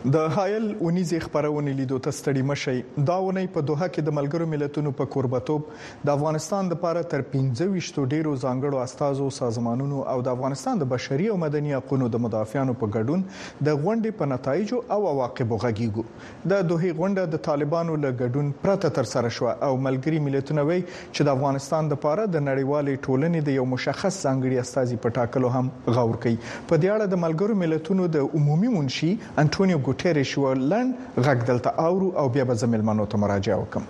د هایل اونیزي خبرونه لیدو ته ستړي مشي دا ونی په دوحه کې د ملګرو ملتونو په کوربتوب د افغانستان لپاره تر 15 ډیرو ځانګړو استازو سازمانونو او د افغانستان د بشري او مدني حقوقو د مدافعانو په ګډون د غونډې په نتایجو او عواقبو غږیږو د دوحه غونډه د طالبانو له ګډون پرته تر سره شو او ملګري ملتونه وایي چې د افغانستان لپاره د نړیوالې ټولنې د یو مشخص ځانګړي استازي په ټاکلو هم غور کوي په دې اړه د ملګرو ملتونو د عمومي منشي انټونیو ګوتيريش ولن غږ دلته اورو او بیا به زميلمنو ته مراجعه وکم.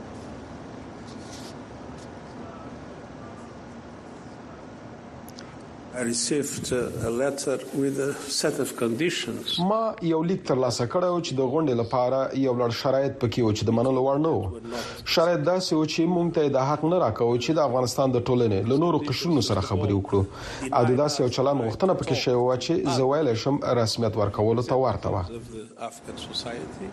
I received a letter with a set of conditions. ما یو لیک ترلاسه کړو چې د غونډې لپاره یو لړ شرایط پکې و چې د منلو وړ نه و. شرایط داسې و چې موږ ته د حق نه راکوي چې د افغانستان د ټولنې له نورو قشرونو سره خبرې وکړو او د داسې یو چلن غوښتنه پکې شوی و چې زویل شم رسمیت ورکول ته ورته و.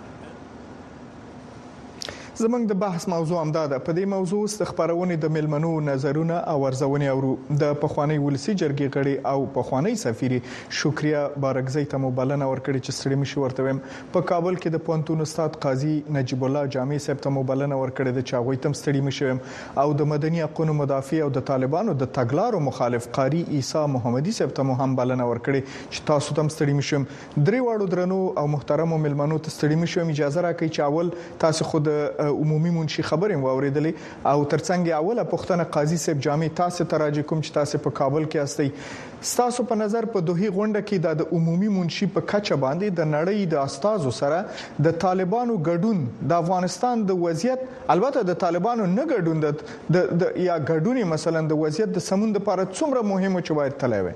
زمنګ د بحث موضوع همدا ده. په دې موضوع ست خبرونه د ملمنو نظرونه او ورزونه اورو. د پخوانی ولسی جرګې غړي او پخوانی سفیر شکریا بارګزی ته مبلنه ورکړي چې ستړي مشي ورته ویم. په کابل کې د پونتون استاد قاضي نجیب الله جامع صاحب ته مبلنه ورکړي د چاغوي تم ستړي مشي او د مدني حقوقو مدافع او د طالبانو د تګلارو مخالف قاری عیسی محمدي صاحب ته هم بلنه ورکړي چې تاسو تم ستړي مشي. درې واړو درنو او محترم ملمنو ته ستړي مشي اجازه راکړئ چې اول تاسو خود عمومي منشي خبرې واوریدلې او ترڅنګ اوله پښتنه قاضي صاحب جامع تاسو تراجع کوم چې تاسو په کابل کې استئ. تاسو په نظر په دوه غونډه کې د عمومي منشي په کچه باندې د نړۍ د استادو سره د طالبانو ګډون د افغانستان د وضعیت البته د طالبانو نه ګډون د یا ګډونی مثلا د وضعیت د سمون لپاره څومره مهمه چې باید تلوي.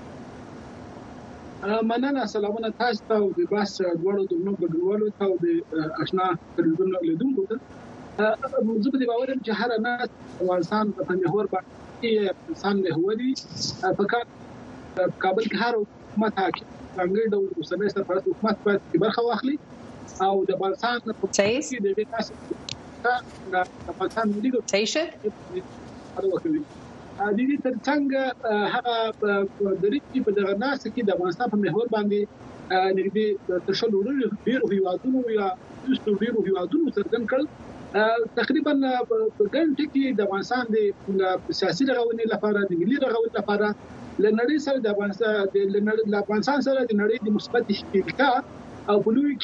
مننه سلامونه تاسو ته او د بحث ډوړو د نو ګډوالو ته او د آشنا تلویزیون لیدونکو ته زه په دې باور یم چې هر نه افغانستان په محور باندې انسان له هوري په کابل کې هر حکومت حاکم څنګه د اوسنۍ سفارت حکومت په برخه واخلي او د افغانستان په سیاسي د تاسو د افغانستان ملي ګټې د دې ترڅنګ هغه د ریټي په دغه ناس کې د افغانستان په محور باندې نږدې تشلوري ډیرو هیوادونو یا ډیرو هیوادونو څرګند کړ تقریبا په ګڼ کې د افغانستان د سیاسي رغونې لپاره د ملي رغونې لپاره لنړۍ سره د افغانستان سره د نړۍ د مثبت اشتراک او بلوي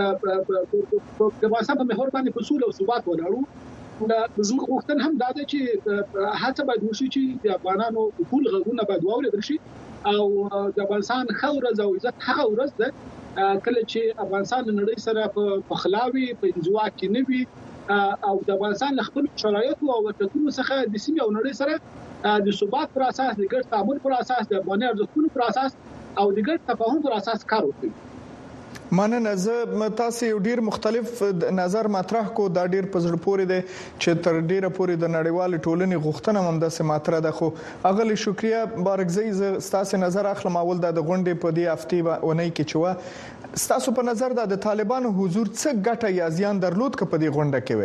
کې د افغانستان په محور باندې په سولې او ثبات ولاړو. زموږ غوښتنه هم دا ده چې هڅه باید وشي چې د افغانانو ټول غږونه باید واورېدل شي او د افغانستان خاورز او عزت هغه ورځ ده کله چې افغانستان نړۍ سره په خلاوي په انزوا کې نه وي او د افغانستان خپل شرایط او وضعیتونو څخه د سیمې او نړۍ سره د ثبات پر اساس د ګډ تعامل پر اساس د افغاني ارزښتونو پر اساس او د ګډ تفاهم پر اساس کار وکړي. مننه. زه تاسو یو ډیر مختلف نظر مطرح کو دا ډیر په زړه پورې دی چې تر ډیره پورې د نړیوال ټولنې غوښتنه هم د سماتره ده خو اغلی شکریا بارګزی ز تاسو نظر اخلم اول د غونډې په دې هفته ونی کې چې تاسو په نظر د طالبانو حضور څه ګټه یا زیان درلود ک په دې غونډه کې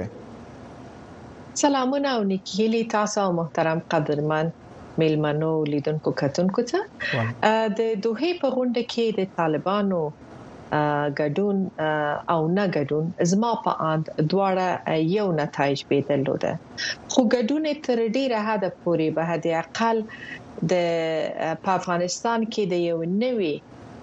وي. سلامونه او نیکیلی تاسو محترم قدرمن ملمنو لیدونکو کتونکو ته د دوه په غونډه کې د طالبانو ګډون او نه ګډون زما په اند دواړه یو نتایج به درلوده خو ګډون تر ډیره حد پورې به د اقل د افغانستان کې د یو نوي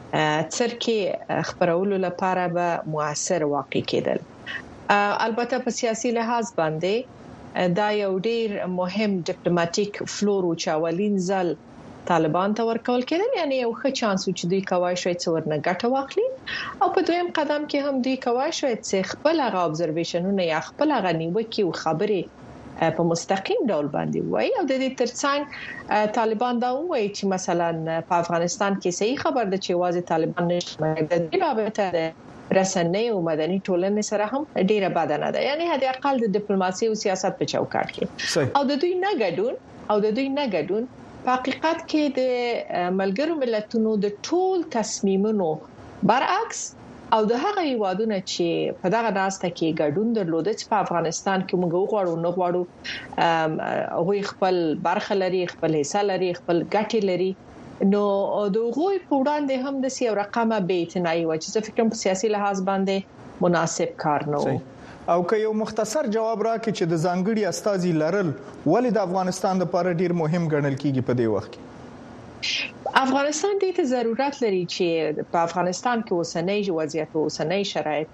څرکي خبرولو لپاره به موثر واقع کېدل. البته په سیاسي لحاظ باندې دا یو ډیر مهم ډیپلوماټیک فلور او چاولین ځل طالبان ته ورکول کېدل یعنی یو ښه چانس چې دوی کوي شوي څورنه ګټه واخلي او په دویم قدم کې هم دوی کوي شوي چې خپل هغه ابزرویشنونه یا خپل هغه نیوکې او خبرې په مستقیم ډول باندې وایي او د دې ترڅنګ طالبان دا وایي چې مثلا په افغانستان کې صحیح خبر ده چې واځي طالبان نشي د دې بابت د رسنۍ او مدني ټولنې سره هم ډیره بدنه ده یعنی هدي اقل د ډیپلوماسي او سیاست په چوکاټ کې او د دوی نه ګډون په حقیقت کې د ملګرو ملتونو د ټول تصمیمونو برعکس او د هغه هیوادونو چې په دغه راسته کې ګډون درلوده چې په افغانستان کې موږ غواړو نه غواړو هغه خپل برخه لري خپل حصہ لري خپل ګټې لري نو د غوي په وړاندې هم د سیو رقمه بیتنای و چې فکر کوم سیاسي لحاظ باندې مناسب کار نه و. او که یو مختصر جواب راکړي چې د ځانګړي استازي لرل ولې د افغانستان لپاره ډیر مهم ګڼل کیږي په دې وخت کې؟ افغانستان دې ته ضرورت لري چې په افغانستان کې اوسنۍ وضعیت او اوسنۍ شرایط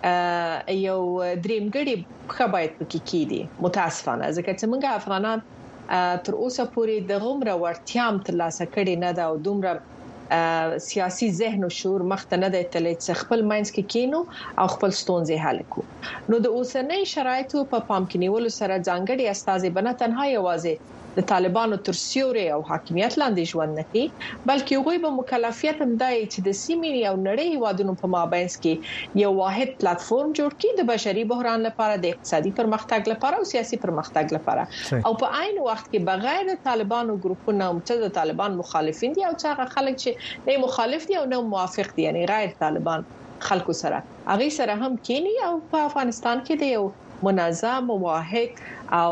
یو درېمګړي خبرې پکې کیدي متاسفانه ځکه چې موږ افغانان تر اوسه پورې د غومره ورتيام ترلاسه کړي نه دا او دومره سیاسي ذهن او شعور مخته نه دی تللی چې خپل ماینس کې کینو او خپل ستونزې حل کړو. نو د اوسنۍ شرایطو په پام کې نیولو سره ځانګړي استازي بنه تنها یوازې د طالبانو تر سیوري او حاکمیت لاندې ژوند نه کوي بلکې هغوی به مکلفیت هم دی چې د سیمې او نړۍ هیوادونو په مابینځ کې یو واحد پلیټفارم جوړ کړي د بشري بحران لپاره د اقتصادي پرمختګ لپاره او سیاسي پرمختګ لپاره او په عین وخت کې بغیر د طالبانو ګروپونو چې د طالبان مخالفین دي او چې خلک چې نه مخالف دي او نه موافق دي یعنی غیر طالبان خلکو سره هغه سره هم کینی او په افغانستان کې د یو منظم او واحد او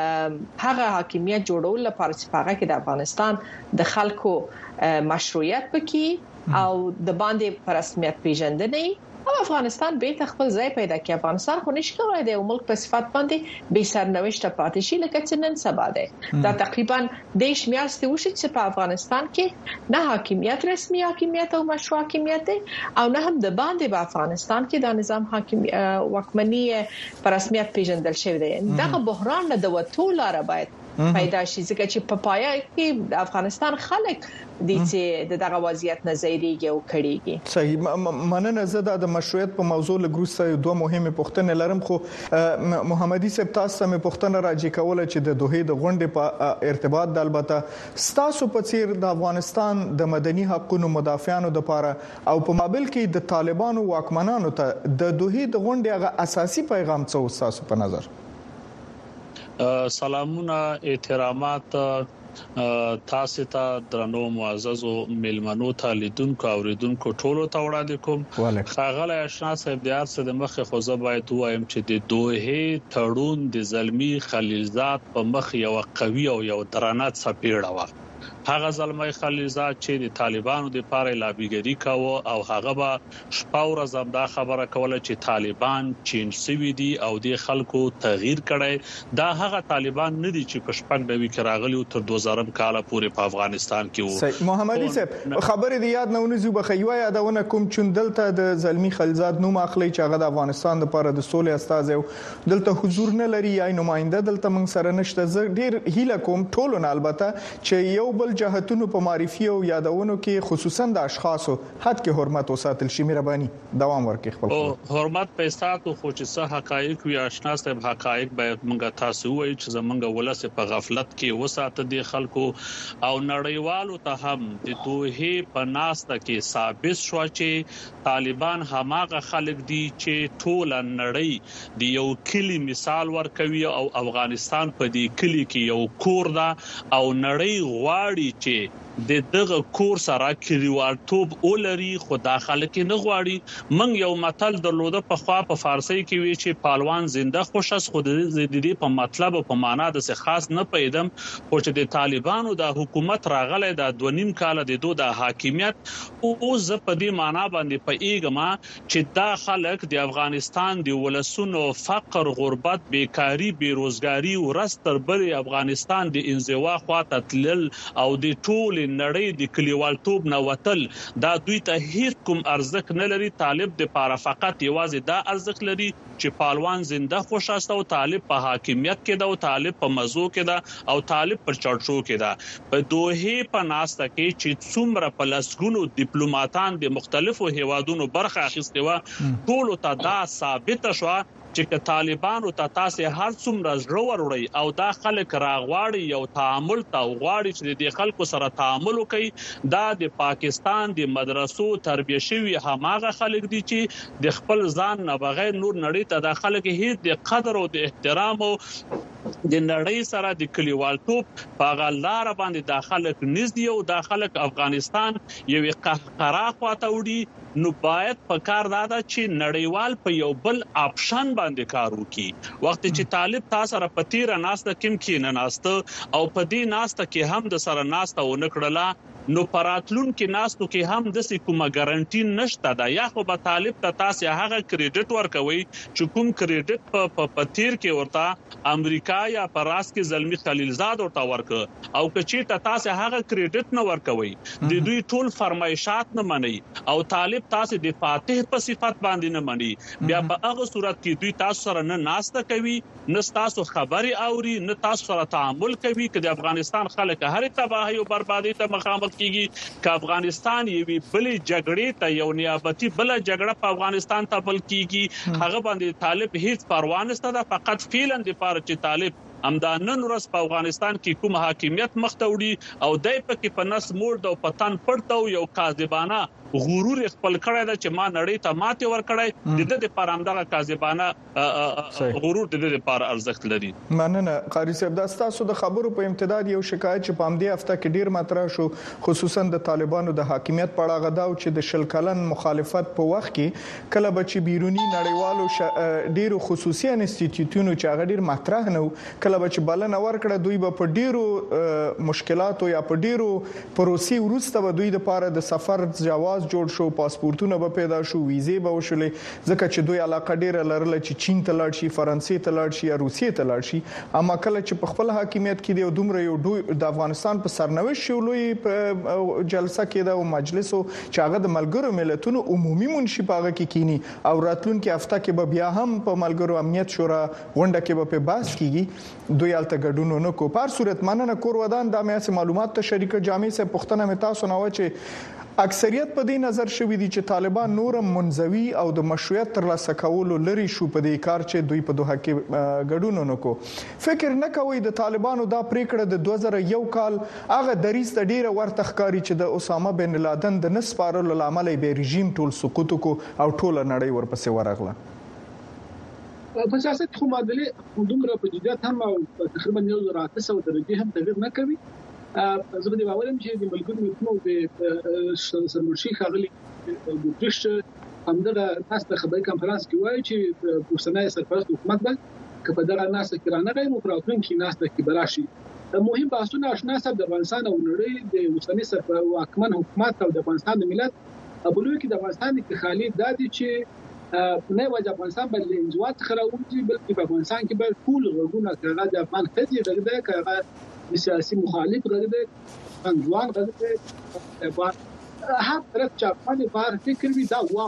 هغه حاکمیت جوړول لپاره چې هغه کې د افغانستان د خلکو مشروعیت پکې او د باندې پر رسمیت پیژندنې او افغانستان به خپل ځای پیدا کړي. افغانستان خو نشي کولای د ملک په صفات باندې به سرنوشت پاتې شي لکه چې نن سبا ده. دا تقریبا د شمیاستي وشي چې په افغانستان کې نه حاکمیت رسمي حاکمیت او مشروع حاکمیت او نه هم د باندې په افغانستان کې د نظام حاکمنی پر رسمیت پیژندل شوی دی. دا بحران نه د وټول لاره باید پیدا شي ځکه چې په پایا کې د افغانستان خلک د چې دغه وضعیت نظریږي او کړيږي. صحیح مننه. زه د مشروعیت په موضوع لګروسته دوه مهمه پوښتنې لرم خو محمدي صاحب تاسو مې پوښتنه راځي کوله چې د دوه د غونډې په ارتباط د البته ستاسو په څیر د افغانستان د مدني حقوقو مدافعانو لپاره او په مابل کې د طالبانو واکمنانو ته د دوه د غونډې هغه اساسي پیغام څه تاسو په نظر؟ سلامونه احترامات تاسو ته درنو معززو ملمنو ته لیدونکو اوریدونکو ټولو ته وړاندې کوم. ښاغلی آشنا صاحب د ارڅ د مخه خو زه باید وایم چې د دوه تړون د زلمی خلیلزاد په مخ یو قوي او یو درانه څپېړه و. هغه زلمی خلیلزاد چې د طالبانو د پاره لابیګری کاوه او هغه به شپه ورځ هم دا خبره کوله چې طالبان چینج سوي دي او د خلکو تغییر کړي. دا هغه طالبان نه دي چې په شپږ نوي کې راغلي تر 2000 کال پورې په افغانستان کې وو. محمدي صاحب خبرې دی یاد نه ونیزو بخیوه یادونه کوم چې دلته د زلمی خلیلزاد نوم اخلي چې هغه د افغانستان لپاره د سولې استازي دلته حضور نه لري یا نماینده دلته موږ سره نشته. زه ډیر هیله کوم ټولو نه البته چې یو بل جهتونو په معرفي او یادونو کې خصوصا د اشخاصو حد کې حرمت وساتل شي. مهرباني دوام ورکړئ خپل حرمت په ساتو خو چې څه حقایق وي آشنا صاحب حقایق به موږ تاسو وایي چې زمونږ ولسه په غفلت کې وساته دي خلکو او نړیوالو ته هم د دوه په ناسته کې ثابت شو چې طالبان هماغه خلک دي چې ټول نړۍ دی یو کلی مثال ورکوي او افغانستان په دې کلی کې یو کور ده او نړۍ غواړي چې د دغه کور سره کلیوالتوب اولري خو داخله کې نه غواړي. من یو متل درلوده په خوا په فارسی کې وی چې پهلوان زنده خوشس خود دې په مطلب او په معنا د څه خاص نه پیدم خو چې د طالبانو د حکومت راغله د 2.5 کال د دوه د حاکمیت او ز په دې معنا باندې په ایګما چې دا خلک د افغانستان د ولسونو فقر غربت بیکاری بیروزګاری او رستر بل افغانستان د انزوا خواته تلل او د ټول نړۍ د کلیوالتوب نه وتل دا دوی ته هیڅ کوم ارزښت نه لري. طالب د پاره فقط یوازې دا ارزښت لري چې پهلوان زنده خوشاسته او طالب په حاکمیت کې دا او طالب په مزو کې دا او طالب پر چړچو کې دا. په دوه په ناسته کې چې څومره په لسګونو ډیپلوماټان د مختلفو هیوادونو برخه اخیستي و ټول ته دا ثابت شو چې طالبانو ته تاسو هر څومره زړور وړي او دا خلک راغواړي یو تعامل ته غواړي چې د خلکو سره تعامل وکړي. دا د پاکستان د مدرسو تربیه شوی هماغه خلک دي چې د خپل ځان نه بغیر نور نړۍ ته د خلک هیڅ د قدر او د احترام او د نړۍ سره د کلیوالتوب په غلار باندې د خلک نږدې او د خلک افغانستان یو قهقرا خواته وړي. نو باید په کار دادا چې نړیوال په یو بل آپشن باندې کار وکړي. وخت چې طالب تاسو را پتیره ناسته کیم کې نه ناسته او په دې ناسته کې هم د سره ناسته و نکړه نو پراتلون کې ناستو کې هم د کومه ګارانټي نشته دا یا خو به طالب ته تاسو هغه کریډټ ورکوي چې کوم کریډټ په تیر کې ورته امریکا یا پراس کې زلمی خلیلزاد ورته ورک او کچې ته تاسو هغه کریډټ نه ورکوي د دوی ټول فرمایشات نه مني او طالب تاسو د فاتح په صفت باندې نه مني بیا په هغه صورت کې دوی تاسو سره نه ناسته کوي نه تاسو خبري اوري نه تاسو سره تعامل کوي چې د افغانستان خلک هر تباہي او بربادي ته مخامخ کیږي ک افغانستان یوه بلې جګړې ته یو نیابتي بل جګړه په افغانستان ته بل کیږي هغه باندې طالب هیڅ پروا نه ستده فقط فعلا د پاره چې طالب امدانن ورس په افغانستان کې کوم حاکمیت مختوړي او دای په کې په نس موړ د پتن پړتو یو کاذبانه غرور خپل کړی دا چې ما نړۍ ته ماته ور کړی د دې پر امدغه کاذبانه غرور د دې پر ارزښت لري. مننه قاری صاحب دا تاسو د خبرو په امتداد یو شکایت چې په همدې هفته کې ډیر مطرح شو خصوصا د طالبانو د حاکمیت په اړه غدا او چې د شلکلن مخالفت په وخت کې کله بچ بیرونی نړیوالو ډیرو خصوصي انسټیټیوټونو چې هغه ډیر مطرح نه کله بچ بلنه ورکړه دوی به په ډیرو مشکلاتو یا په ډیرو پروسې ورسته به دوی د پاره د سفر جواز جوړ شو پاسپورتونه به پیدا شو ویزې به وشولې ځکه چې دوی علاقه ډیره لرله چې چین ته لاړ شي فرانسې ته لاړ شي یا روسیې ته لاړ شي اما کله چې په خپل حاکمیت کې دی دومره یو د افغانستان په سرنوشت شولوي په جلسه کې دا مجلس چې هغه د ملګرو ملتونو عمومي منشي پاغه کې کینی او راتلونکي هفته کې به بیا هم په ملګرو امنیت شورا غونډه کې به په باس کیږي دوی الته ګډون نه کو پر صورت مننه کور ودان د مې معلومات ته شریک جامع سه پښتنه مې تاسو نه و چې اکثریت په دې نظر شوی دي چې طالبان نورم منزوي او د مشروعیت ترلاسه کولو لري شو په دې کار چې دوی په دوه کې ګډون نه کو فکر نه کوي د طالبانو دا پریکړه د 2001 کال هغه دریس د ډیره ورته ښکاری چې د اسامه بن لادن د نسپارلو لامل به رژیم ټول سقوط کو او ټول نړۍ ورپسې ورغله په سیاست خو معادله دومره په جديت هم او تقریبا 1900 درجه هم تغیر نه کوي زه به باورم چې د ملګرو ملتونو د سرمنشي خاغلي د دښ همدغه تاسو خبري کانفرنس کې وایي چې اوسنۍ سرپرست حکومت به کله دغه ناس کرانه غي مفراتون کې ناس ته براشي مهم بحثونه آشنا صاحب د افغانستان او نړۍ د اوسنۍ سرپرست واکمن حکومت او د افغانستان د ملت ابلوي کې د افغانستان د خالي دادي چې نه وجه افغانستان بل انزوات خراوږي بلکې په افغانستان کې به ټول غوونه کړه د افغان خځې غږ کړه سیاسي مخالف غږ انځوان غږ هر طرف چې افغاني بار فکر وی دا واو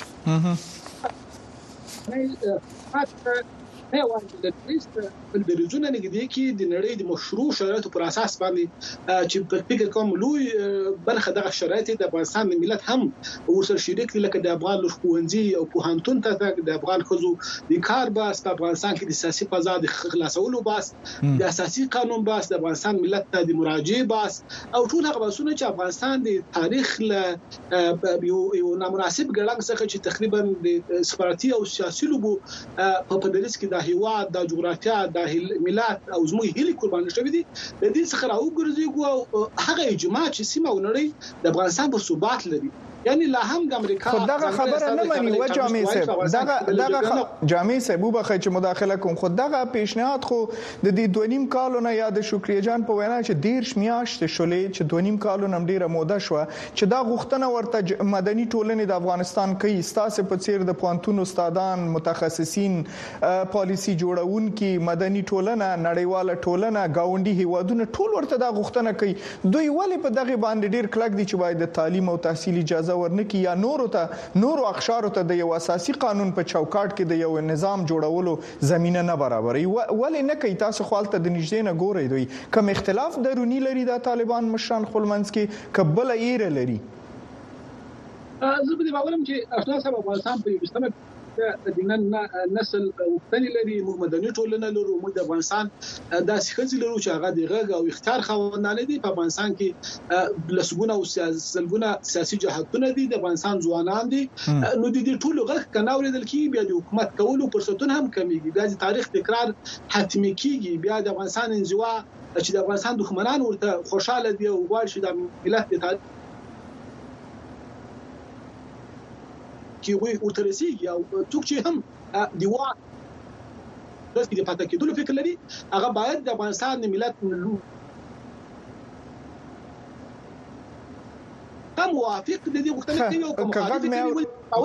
نه وایي د لیست د ریجن نګدي کې د نړۍ د مشروع شرایطو پر اساس باندې چې په فکر کوم لوی برخه دغه شرایط د افغانستان د ملت هم ورسره شریک دي لکه د افغان لښکوونځي او پوهنتون ته د افغان خزو د کار باس په افغانستان کې د سیاسي فضا د خلاصولو باس د اساسي قانون باس د افغانستان ملت ته د مراجعه باس او ټول هغه باسونه چې افغانستان د تاریخ له یو نامناسب ګړنګ څخه چې تقریبا د سپارتي او سیاسي لوبو په پدریس کې د هیواد د جغرافیا د ملت او زموږ هلي قربان شوی دي د دې څخه راوګرځي او هغه اجماع چې سیمه ونړۍ د افغانستان په ثبات لري یعنی لا هم د امریکا دغه خبره نه مانی و جامع صاحب دغه جامع صاحب وبخښه چې مداخله کوم خو دغه پیشنهاد خو د دې 2.5 کالو نه یاد شکریا جان په وینا چې ډیر میاشتې شولې چې 2.5 کالو نم ډیره موده شو چې دا غوښتنه ورته مدني ټولنې د افغانستان کوي ستاسو په څیر د پوهنتون استادان متخصصین پالیسی جوړونکي مدني ټولنه نړیواله ټولنه گاونډي هیوادونه ټول ورته دا غوښتنه کوي دوی ولې په دغه باندې ډیر کلک دي چې باید د تعلیم او تحصیل اجازه ورنکي یا نورو اخشارو ته د یو اساسي قانون په چوکاټ کې د یو نظام جوړولو زمينه نه برابرې ولې نه کوي تاسو خپلته د نږدې نه ګورئ دوی کوم اختلاف درونی لري د طالبان مشران خپلمنځ کې قبل ایره لري زه به باورم چې افغانستان په افغانستان په مستمر د دینن نسل وختنی لري موږ مدني ټولنه لرو موږ د افغانستان داسې خځې لرو چې هغه د غږ او اختیار خوندانه دي په افغانستان کې لسګونه او سلګونه سیاسي جهاتونه دي د افغانستان ځوانان دي نو د دې ټولو غږ کناوریدل کې بیا د حکومت کولو فرصتونه هم کمیږي بیا د تاریخ تکرار حتمی کیږي بیا د افغانستان انزوا چې د افغانستان دښمنان ورته خوشاله دي او غواړي چې د ملت د تاریخ کې وي ورترسيږي او څوک چې هم دیوا د پاتې کېدلو فکر لري هغه باید د افغانستان ملت موافق د دې غوښتنې کوي او کوم مخالف کوي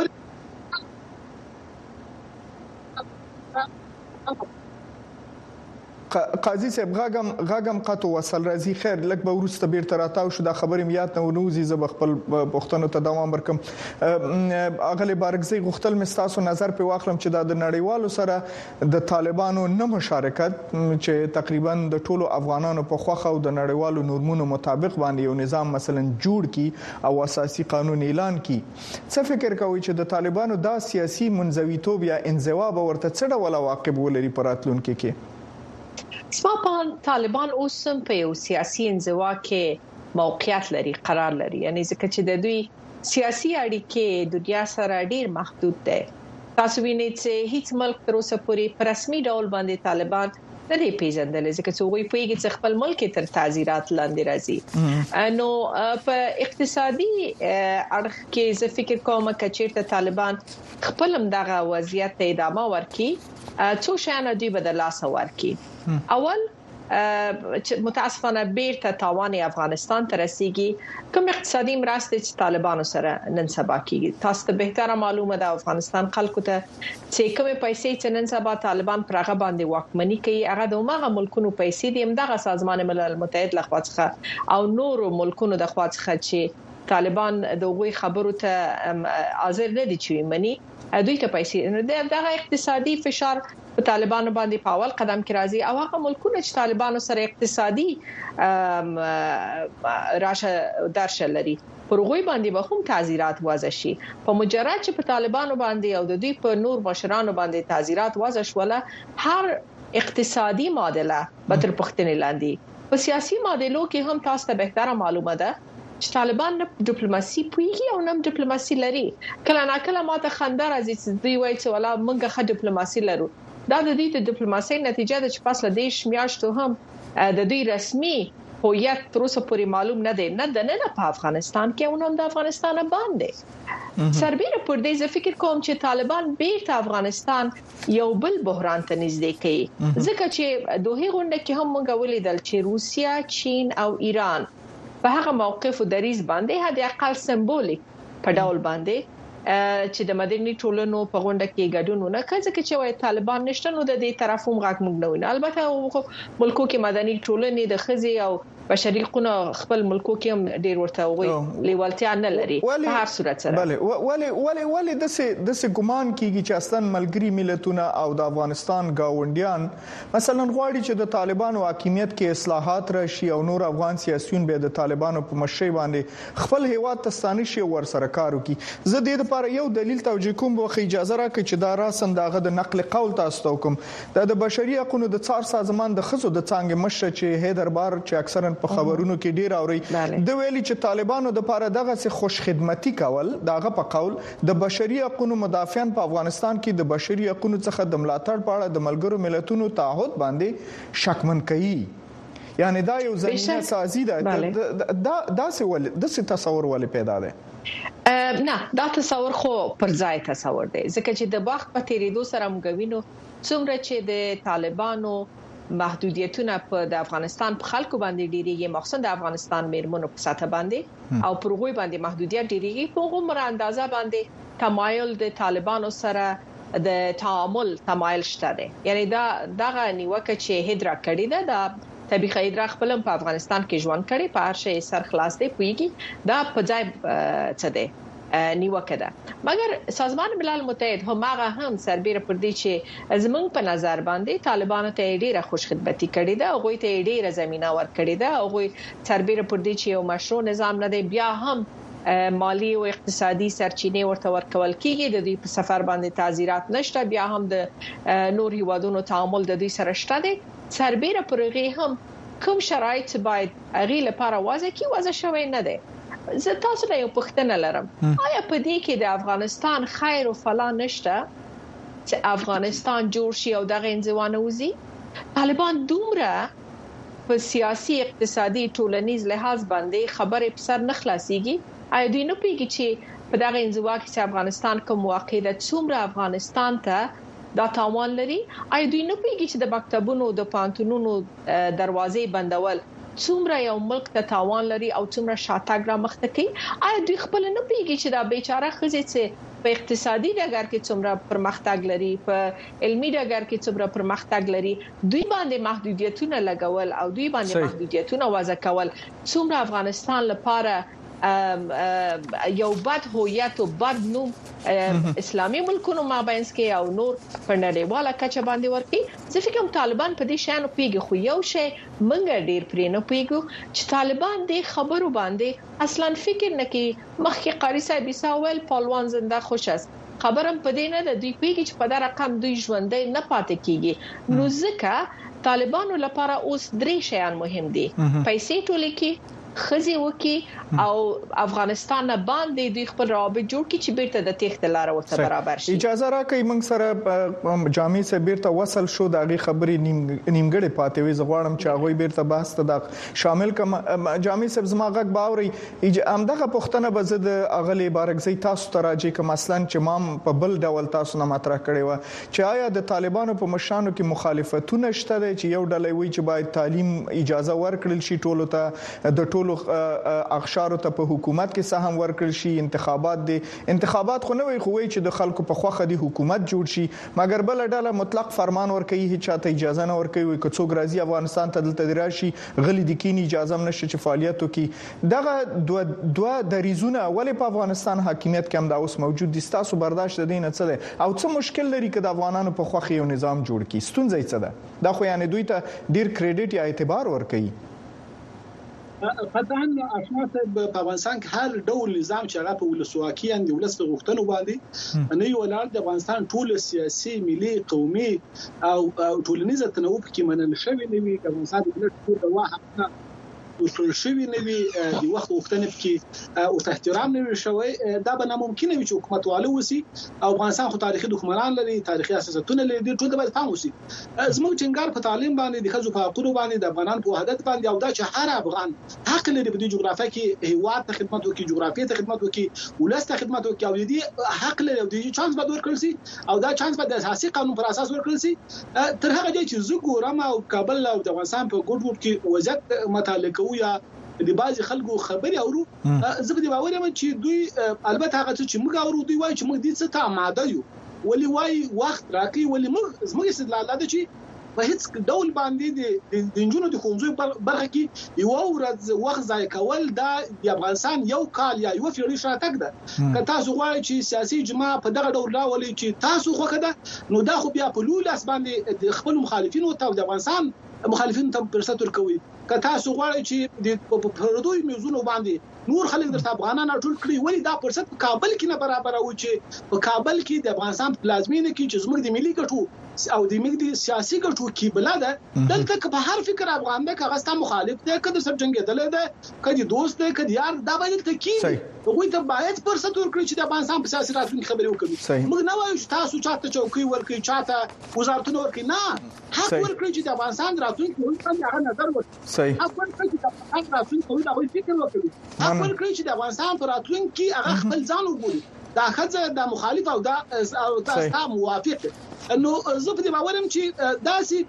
قاضي صاحب غاګم قطو وصل راځي خیر لک به ورسته بیرته راتاو شو دا خبرې میات نه ونوزي ز بخپل پښتنو ته دوام ورکم اغلی بارګزي غختل مستاسو نظر په واخلم چې د نړیوالو سره د طالبانو نه مشارکت چې تقریبا د ټولو افغانانو په خوخه او د نړیوالو نورمونو مطابق باندې یو نظام مثلا جوړ کی او اساسي قانون اعلان کی څه فکر کوي چې د طالبانو دا سیاسي منزویتوب یا انزوا به ورته څه ډول عواقب ولري پراتلونکو کې سپاپان طالبان اوسم په یو سیاسي انزوا کې موقعیت لري قرار لري یعنی ځکه چې د دوی سیاسي اړیکې د دنیا سره ډیر محدود دي تاسو وینئ چې هیڅ ملک تر اوسه پورې په رسمي ډول باندې طالبان نه دی پیژندل ځکه چې هغوی پیږي چې خپل ملک تر تعزیرات لاندې راځي نو په اقتصادي اړخ کې زه فکر کوم چې چیرته طالبان خپل دغه وضعیت ته ادامه ورکړي څو شانه دوی بدل لاس ورکړي اول متاسفانه بیرته تاوان افغانستان ته رسیږي کوم اقتصادي مرستې چې طالبانو سره نن سبا کیږي تاسو ته بهتره معلومه ده افغانستان خلکو ته چې کومه پیسې چې نن سبا طالبان پرغه باندې واکمني کوي هغه د عمره ملکونو پیسې دي همدغه سازمان ملل متحد لخوا څخه او نورو ملکونو د خوا څخه چې طالبان دغه خبرو ته حاضر نه دي چې مني دوی ته پیسې دغه اقتصادي فشار په طالبانو باندې په اول قدم کې راځي او هغه ملکونه چې طالبانو سره اقتصادي راشه درشه لري پرغوی باندې به هم تعزیرات وضع شي په مجرد چې په طالبانو باندې او د دوی په نور مشرانو باندې تعزیرات وضع شوله هر اقتصادي معادله به تر پښتنې لاندې په سیاسي معادلو کې هم تاسو ته بهتره معلومه ده چې طالبان نه ډیپلوماسي پويږي او نه ډیپلوماسي لري کله ناکله ماته خنده راځي چې دوی وایي چې ولا موږ ښه ډیپلوماسي لرو دا د دې د ډیپلوماسي نتیجه ده چې پاسله دیش میاشتو هم د دوی رسمي هویت تر اوسه پورې معلوم نه دی نه په افغانستان کې او نه د افغانستان باندې سربېره پر دې زه فکر کوم چې طالبان بیرته افغانستان یو بل بحران ته نږدې کوي ځکه چې دوه غونډه کې هم موږ ولیدل چې روسیا چین او ایران په هغه موقف او دریز باندې هدا اقل سمبولیک په ډول باندې چې د مدني ټولنو په غونډه کې ګډون نه کوي چې وایي طالبان نشته نو د دې طرف هم غاک موږ نه ویني البته ملکو کې مدني ټولنې د خزي او بشري حقوقو خپل ملکو کې هم ډیر ورته وي لیوالتیا نه لري په هر صورت سره ولی د څه ګمان کیږي چې اصلا ملګری ملتونه او د افغانستان گاونډیان مثلا غواړي چې د طالبانو حاکمیت کې اصلاحات راشي او نور افغان سیاسيون به د طالبانو په مشرۍ باندې خپل هیواد ته ستانه شي ور سره کار وکړي زه د دې لپاره یو دلیل توجیه کوم به اجازه راکړي چې دا راسن دغه د نقل قول تاسو ته کوم د بشري حقوقو د څار سازمان د خزو د څنګه مشر چې هیدربار چې اکثرا په خبرونو کې ډیر اوري د ویلي چې طالبانو د لپاره دغه څه خوش خدمتي کول دغه په قول د بشري حقوقو مدافعان په افغانستان کې د بشري حقوقو څخه د ملاتړ په اړه د ملګرو ملتونو تعهد باندې شکمن کوي یعنی دا یو زمينه سازي ده دا څه تصور ولې پیدا ده نه دا تصور خو پر ځای تصور دی ځکه چې د وخت په تیریدو سره موږ وینو څومره چې د طالبانو محدودیتونه په د افغانستان په خلکو باندې ډیریږي مخصوصا د افغانستان میرمنو په ساته باندې او پرغوی باندې محدودیت ډیریږي په عمر اندازه باندې تمایل د طالبانو سره د تعامل تمایل شته دی یعنی دا دغه نیوکه چې هدرا کړی ده د طبيعي هدرا خپل په افغانستان کې ژوند کړي په هر شي سر خلاص دی پويږي دا په ځای څه دی نیوکه ده مګر سازمان ملل متحد هم سربېره پر دې چې زمونږ په نظر باندې طالبانو ته ډیره خوش خدمتي کړې ده او غوي ته ډیره زمينه ور کړې ده او غوي سربېره پر دې چې یو مشروع نظام نه دی بیا هم مالی او اقتصادي سرچینې ورته ورکول کیږي د دې په سفر باندې تعزیرات نشته بیا هم د نور هیوادونو تعامل د دې سره شته دي سربېره پرغه هم کوم شرایط باید اغه لپاره وضع شوی نه دي زه تاسو ته یو پوښتنه لرم آیا په دې کې د افغانستان خیر او فلاح نشته چې افغانستان جوړ شي او دغه انځوانه وزي طالبان دومره په سیاسي اقتصادي ټولنیز لحاظ باندې خبرې په سر نه خلاصيږي آیا دوی نه پیږي چې په دغه انځوا کې چې افغانستان کوم واقع ده څومره افغانستان ته دا تاوان لري آیا دوی نه پیږي چې د مکتبونو د پانتونونو دروازې بندول څومره یو ملک ته تاوان لري او څومره شاتګ را مخته کوي. آیا دوی خپل نه پیږي چې دا بیچاره خزې څه په اقتصادي ډګر کې څومره پرمختګ لري، په علمي ډګر کې څومره پرمختګ لري، دوی باندې محدودیتونه لګول او دوی باندې محدودیتونه وضع کول څومره افغانستان لپاره یو بد هویت او بد نوم اسلامي ملکونو مابینس کې او نور په نړیواله کچه باندې ورکی. زه فکر طالبان په دې شان پیږي، خو یو شی منګ ډیر پرې نه پیږو چې طالبان د خبرو باندې اصلا فکر نه کوي. مخکې قاری صاحب ساویل پهلوان زنده خوش است، خبرم په دې نه د دوی پیږي چې په دا رقم دوی ژوندۍ نه پاتې کیږي. نو ځکه طالبانو لپاره اوس درې شیان مهم دي: پیسې ټولې کې، خزي وکي او افغانستان باندې دوی خپل روابط جوړ کړي چې بیرته د تخت لار ورته برابر شي. اجازه راکړئ موږ سره جامع سره بیرته وصل شو، دغه خبرې نیمګړې پاتې وي. زغواړم چې هغه بیرته بحث ته شامل کم. جامع صاحب زما غږ باوري همدغه پښتنه به د اغلی بارکزی تاسو ته راځي کوم اصلا چې مام په بل ډول تاسو نه مطرح کړی و چې آیا د طالبانو په مشانو کې مخالفتونه شته چې یو ډلې وی چې باید تعلیم اجازه ورکړل شي ټولو ته، د ټولو اخشارو ته په حکومت کې سهم ورکړل شي، انتخابات خو نه وي خو وي چې د خلکو په خوخه دی حکومت جوړ شي، مګر بل ډله مطلق فرمان ورکوي، هیڅ چاته اجازه نه ورکوي که څوک راځي افغانستان ته دلته راشي غلي د کینی اجازه نشته چې فعالیت وکړي. دغه دوه دریزونه ولې په افغانستان حاکمیت کې هم دا اوس موجود دي، تاسو برداشت دین څه دی او څه مشکل لري چې د افغانانو په خوخه یو نظام جوړ کړي؟ ستونزې څه ده؟ دا خو یعنی دوی ته ډیر کریډټ یا اعتبار ورکوي. قطعا اشنا په افغانستان کې هر ډول نظام چې هغه په ولسواکي اند ولس په غوښتنو باندې نه یو لار د افغانستان ټول سیاسي، ملي، قومي او ټولنیز تنوع کې منل شوی نه وي. افغانستان د ټول د واحد وصول شوی نه وي، د وخت غوښتنې کې او احترام نه وي شوی. دا به ناممکن وي چې حکومت والو وسی او افغانستان خو تاریخي دښمنان لري، تاریخي اساساتونه لري، ټول باید فهم وسی. زموږ ټینګار په تعلیم باندې د خزو په حقوقو باندې د افغانان په وحدت باندې او دا چې هر افغان حق لري په دې جغرافیه کې هیواد ته خدمت وکړي، جغرافیه ته خدمت وکړي، ولست ته خدمت وکړي او دې حق لري او دې چانس به ورکړل شي او دا چانس به د اساسي قانون پر اساس ورکړل شي. تر هغه چې زه ګورم او کابل او د افغانستان په ګډ کې وضعیت متعلق یا د بعضي خلکو خبري اورو، زه په دې باور یم چې دوی البته هغه چې موږ اورو دوی وایي چې موږ دې څه ته آماده یو، ولې وایي وخت راکړي، ولې موږ زموږ استدلال ده چې په هیڅ ډول باندې د انجونو د ښوونځي برخه کې یو ورځ وخت ضایع کول دا د افغانستان یو کال یا یو پیړۍ شاتګ ده. که تاسو غواړئ چې سیاسي جماع په دغه ډول راولي چې تاسو خوښه ده، نو دا خو بیا په لولاس باندې د خپل مخالفینو ته د افغانستان مخالفین ته فرصت ورکوي. که تاسو غواړئ چې د پردوی میزونو باندې نور خلک درته افغانان ټول کړی، ولی دا فرصت په کابل کې نه برابر او چې په کابل کې د افغانستان پلازمینه کې چې زموږ د ملي ګټو او د موږ د سیاسي ګټو کې بل ده، دلته په هر فکر افغان ده کغه ستاسو مخالف ده، کله سر جنگیدل ده، کله دوست ده، کله یار دا باندې تکي وګوي ته باید فرصت ورکړي چې د افغانستان په سیاسي راتلونکي خبرې وکړي. موږ نه وایو چې تاسو چاته چوکۍ ورکړي، چاته وزارتونه ورکړي، نه، حق ورکړي چې د افغانستان راتلونکي باندې هغه نظر وکړي. حق ورکړي چې د افغانستان راتلونکي باندې فکر وکړي. حق ورکړي چې د افغانستان پر راتلونکي هغه خپل ځان وګوري. دا خځه د مخالف او دا تاسو موافق. نو زه په دې باور یم چې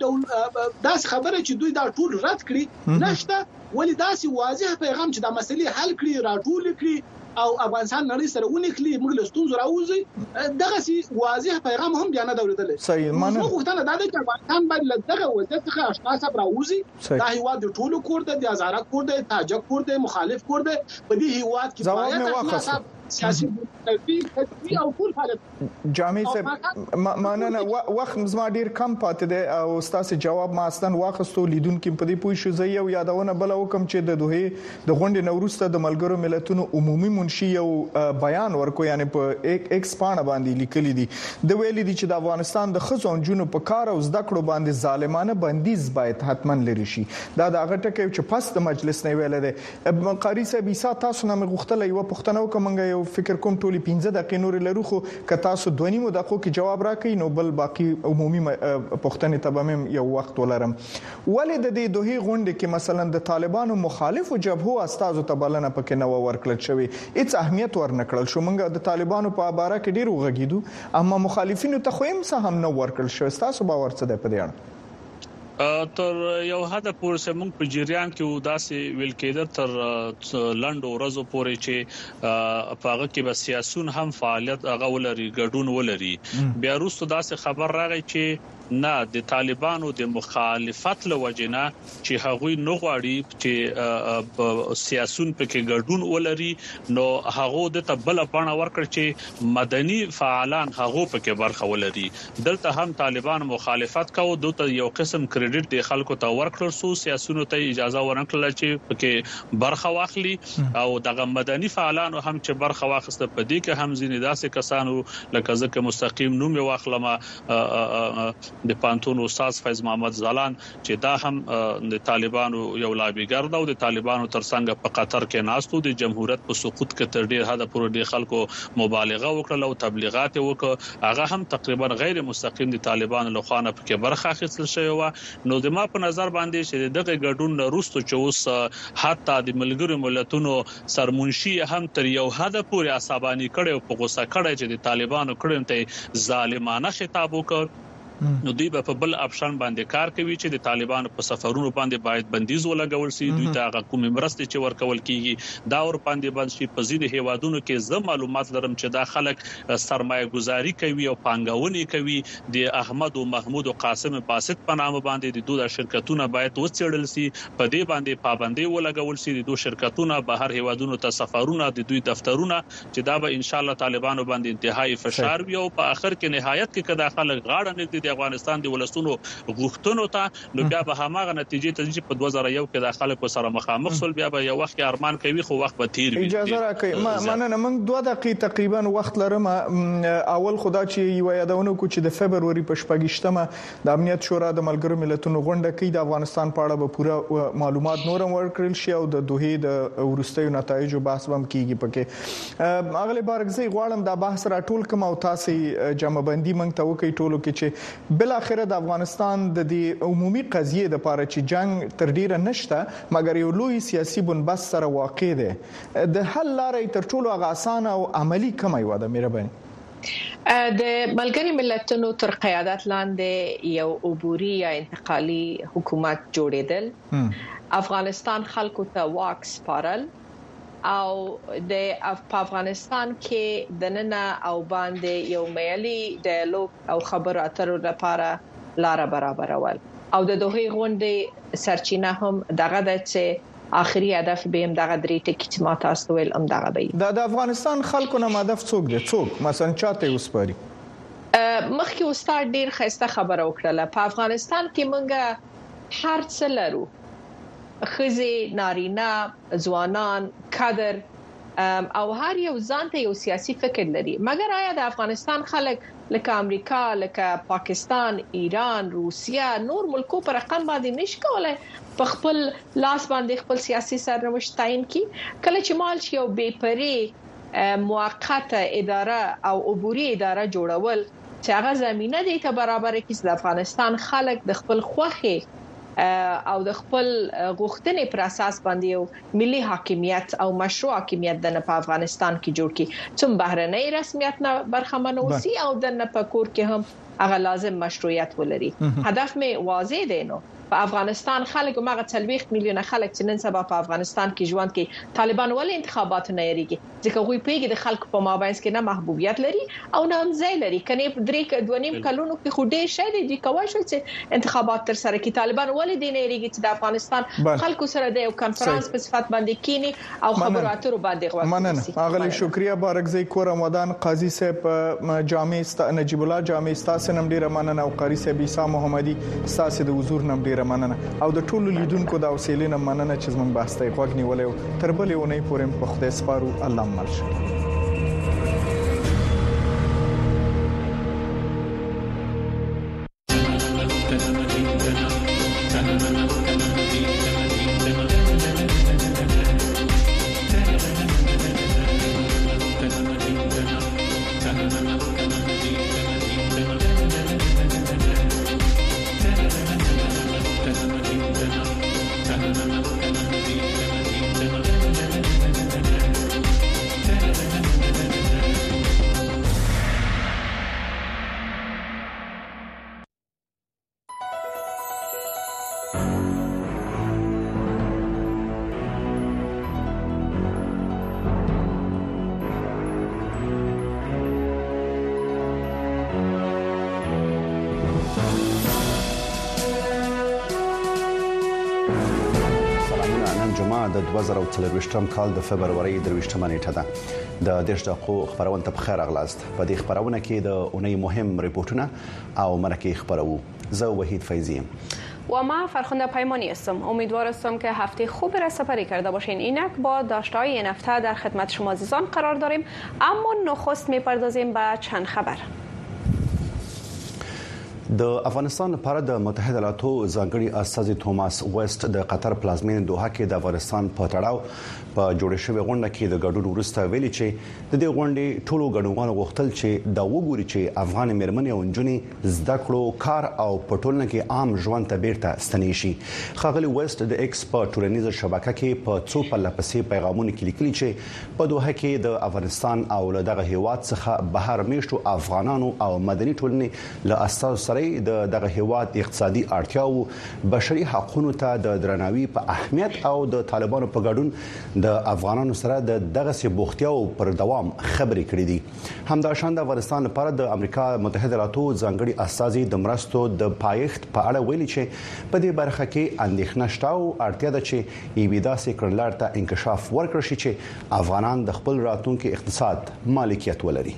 داسې خبره چې دوی دا ټول رد کړي نشته، ولی داسې واضح پیغام چې دا مسلې حل کړي، راټول کړي او افغانستان نړۍ سره ونکړي، موږ له ستونزو راوځي، دغه سي واضح پیغام هم بیان دولتل. صحیح مانه موږ غوښتنه دا ده چې افغانستان باید دغه وضعیت څخه اشخاص راوځي. دا هیواد د ټولو کور دی، د هزاره کور دی، تاجک کور دی، مخالف کور دی. په دې هیواد کې باید سیاسي تدبیر او ټول فعالیت جامع صاحب ماننه وخت زما ډیر کم پاتې دی او تاسو جواب ما اصلا واخستو لیدونکو په دې پوه شو. زه یو یادونه بل وکم چې د دوه د غونډې نوروسته د ملګرو ملتونو عمومي منشي یو بیان ورکو، یعنی په ایکس پاڼه باندې لیکلي دي د ویلي دي چې د افغانستان د خزو جنونو په کار او زده کړو باندې ظالمانه بندیز باید حتما لري شي. دا د هغه ټکی چې پس د مجلس نه ویل دي. قاری صاحب تاسو نه مغختله یو پښتنه وکمنګ فکر کوم ټولي 15 دقیقې نور لرو، خو که تاسو 2.5 دقیقو کې جواب راکړئ نو بل باقی عمومي پښتنې ته به یو وخت ولرم. ولې د دې دوه غونډې کې مثلا د طالبانو مخالفو جبهو استازو ته بلنه پکې نه ورکړل شوی، هیڅ اهمیت ورنکړل شو؟ موږ د طالبانو په اړه کې ډیر وغږیدو، اما مخالفینو ته خو هم څه هم نه ورکړل شو. تاسو باور څه دی په دې اړه؟ تر یو حد پورې سمون په جریان کې وداسې ویل کېده تر لنډو ورځو پورې چې پاغه کې به سیاسيون هم فعالیت هغه ولري ګډون ولري بیا وروسته داسې خبر راغی چې نه د طالبانو د مخالفت لوجنه چې هغوی نه غواړي چې سیاسيون پکې ګډون ولري نو هغه د تبل پاڼه ورکړ چې مدني فعالان هغه پکې برخه ولري دلته هم طالبان مخالفت کوي دوی یو قسم کریډټ د خلکو ته ورکړل سو سیاسيونو ته اجازه ورنکړه چې پکې برخه واخلي او دغه مدني فعالانو هم چې برخه واخسته په دې کې هم ځینې داسې کسانو لکه ځکه مستقیم نوم واخلمه د پانتون استاد فیض محمد زلان چې دا هم د طالبانو یو لابیګر دا او د طالبانو ترڅنګ په قطر کې ناستو د جمهوریت په سقوط کې تر ډیر حد پورې د خلکو مبالغه وکړه او تبلیغات وکړه هغه هم تقریبا غیر مستقیم د طالبانو لخوا نه په برخه اخیستل شوی و نو د ما په نظر باندې چې دغه ګډون وروسته چې اوس حتی د ملګرو ملتونو سرمنشي هم تر یو حد پورې عصبانی کړي او په غوسه کړي چې د طالبانو کړي ته ظالمانه خطاب وکړي نو دوی په بل اپشن باندې کار کوي چې د طالبانو په سفرونو باندې باید بندیز ولګول شي دوی ته کومې مرستې چې ورکول کیږي دا ور باندې باندې شي په ځینې هیوادونو کې زه معلومات لرم چې دا خلک سرمایه گذاري کوي او پانګونې کوي د احمد او محمود او قاسم باسط په نامه باندې د دوه شرکتونه باید وڅېړل شي په دې باندې پابندي ولګول شي د دوه شرکتونه بهر هیوادونو ته سفرونه د دوی دفترونه چې دا به ان شاء الله طالبانو باندې انتهایی فشار وي او په اخر کې نهایت کې کدا خلک غاړه نه د افغانستان دی ولستونو غوښتنو ته نو بیا به هماغه نتیجې ته چې په 2001 کې د خلکو سره مخامخ شول بیا به یو وخت ارمان کوي خو وخت به تیر وي اجازه راکړئ مننه موږ 2 دقیقې تقریبا وخت لرم اول خدا چې یو یادونه کو چې د فبرवरी په 28مه د امنیت شورا د ملګرو ملتونو غونډه کې د افغانستان په اړه به پوره معلومات نورم ورکړل شي او د دوه د ورستیو نتایجو بحث هم کیږي پکې اغلی بارګزی غواړم دا بحث راټول کوم او تاسو جمع بندي موږ ته وکړئ ټولو کې چې بل اخر د افغانستان د دې عمومي قضیه د پاره چې جنگ تر ډیره نشته مګر یو لوی سیاسي بنبست سره واقع ده د حل لارې تر ټولو غاسانه او عملی کومه و ده مهرباني د ملګری ملتونو تر قیادت لاندې یو عبوري یا انتقالي حکومت جوړیدل افغانستان خلکو ته واک سپارل او د افغانستان کې د نن او باندې یو معیاري ډایالوګ او خبرو اترو لپاره لار برابرول او د دوه غونډې سرچینه هم دغه د چې اخري هدف به هم دغه درې ټکی چې ما تاسو ویل هم دغه به د افغانستان خلکو نه هدف څوک دي څوک مثلا چاته وسپاري مخکې استاد ډیر خسته خبره وکړه په افغانستان کې مونږه هر څه لرو خزي نارینه ځوانان کادر او هر یو ځانته یو سیاسي فکر لري مګر آیا د افغانستان خلک لکه امریکا لکه پاکستان ایران روسیا نور ملکو پر رقم باندې نش کولای په خپل لاس باندې خپل سیاسي سرنوشت تعیین کی کله چې مال یو بې پرې موقته اداره او عبوري اداره جوړول چې هغه زمينه د ته برابر کړي د افغانستان خلک د خپل خوخي او د خپل غوښتنې پر اساس باندې یو ملي حاکمیت او مشروع حاکمیت د افغانستان کې جوړ کړي چې بهرنۍ رسمیت نه برخمن اوسي او د پکور کې هم هغه لازم مشروعیت ولري هدف می واضح دی نو په افغانستان خلک ماغه 40 میلیونه خلک چې نن سبا په افغانستان کې ژوند کوي طالبان ول انتخابات نه یریږي ځکه غوي پیګي د خلکو په مابینس کې نه محبوبیت لري او نه هم ځای لري کني په 2.5 کلونو کې خو ډېر شې دي کوي چې انتخابات تر سره کې طالبان ول دي نه یریږي چې د افغانستان خلکو سره د یو کانفرنس په صفت باندې کینی او خبرو اترو باندې غوښتي مننه اغلی شکریا بارګزی کورم ودان قاضي صاحب جامع نجیب الله جامع استاد نم ډیره مننه او قاری صاحب عیسی محمدي استاد د حضور نم ډیره مننه او د ټولو لیدونکو د اوسېلې نه مننه چې زموږ بحث ته غوږ نیولې تر بلې ونې پورې په خدای سپارو الله مل جمعه د 2023 کال د فبرवरी 23 نیټه ده. د دیش دقیقو خبرونه ته بخیر اغلاست. په دې خبرونه کې د اونۍ مهم ریپورتونه او مرکه خبرو. زه وحید فیضی و ما فرخنده پیمانی هستم. امیدوار هستم که هفته خوبی را سپری کرده باشین. اینک با داشته‌های این هفته در خدمت شما عزیزان قرار داریم، اما نخست میپردازیم به چند خبر. د افغانستان لپاره د متحده ایالاتو ځانګړي استازي توماس ویسټ د قطر پلازمین دوحه کې د افغانستان په تړاو په جوړ شوی غونډه کې د ګډون وروسته ویلي چې د دې غونډې ټولو ګډونوالو غوښتل چې دا وګوري چې افغان مېرمنې او نجونې زده کړو، کار او په ټولنه کې عام ژوند ته بیرته ستنې شي. ښاغلي ویسټ د ایکس په ټولنیزه شبکه کې په څو پله پسې پیغامونه کې لیکلي چې په دوحه کې د افغانستان او له دغه هیواد څخه بهر میشتو افغانانو او مدني ټولنې له اساس دغه هیواد اقتصادي اړتیاو، بشري حقوقو ته د درناوي په اهمیت او د طالبانو په ګډون د افغانانو سره دغه سبوختیاو پر دوام خبرې کړې دي. همداشان د افغانستان لپاره د امریکا متحده ایالاتو ځانګړي استازي د مرستو د پایښت په اړه ویلي چې په دې برخه کې اندېښنه شته او اړتیا ده چې ایوي داسې کړنلار ته انکشاف ورکړي چې افغانان د خپل راتلونکي اقتصاد مالکیت ولري.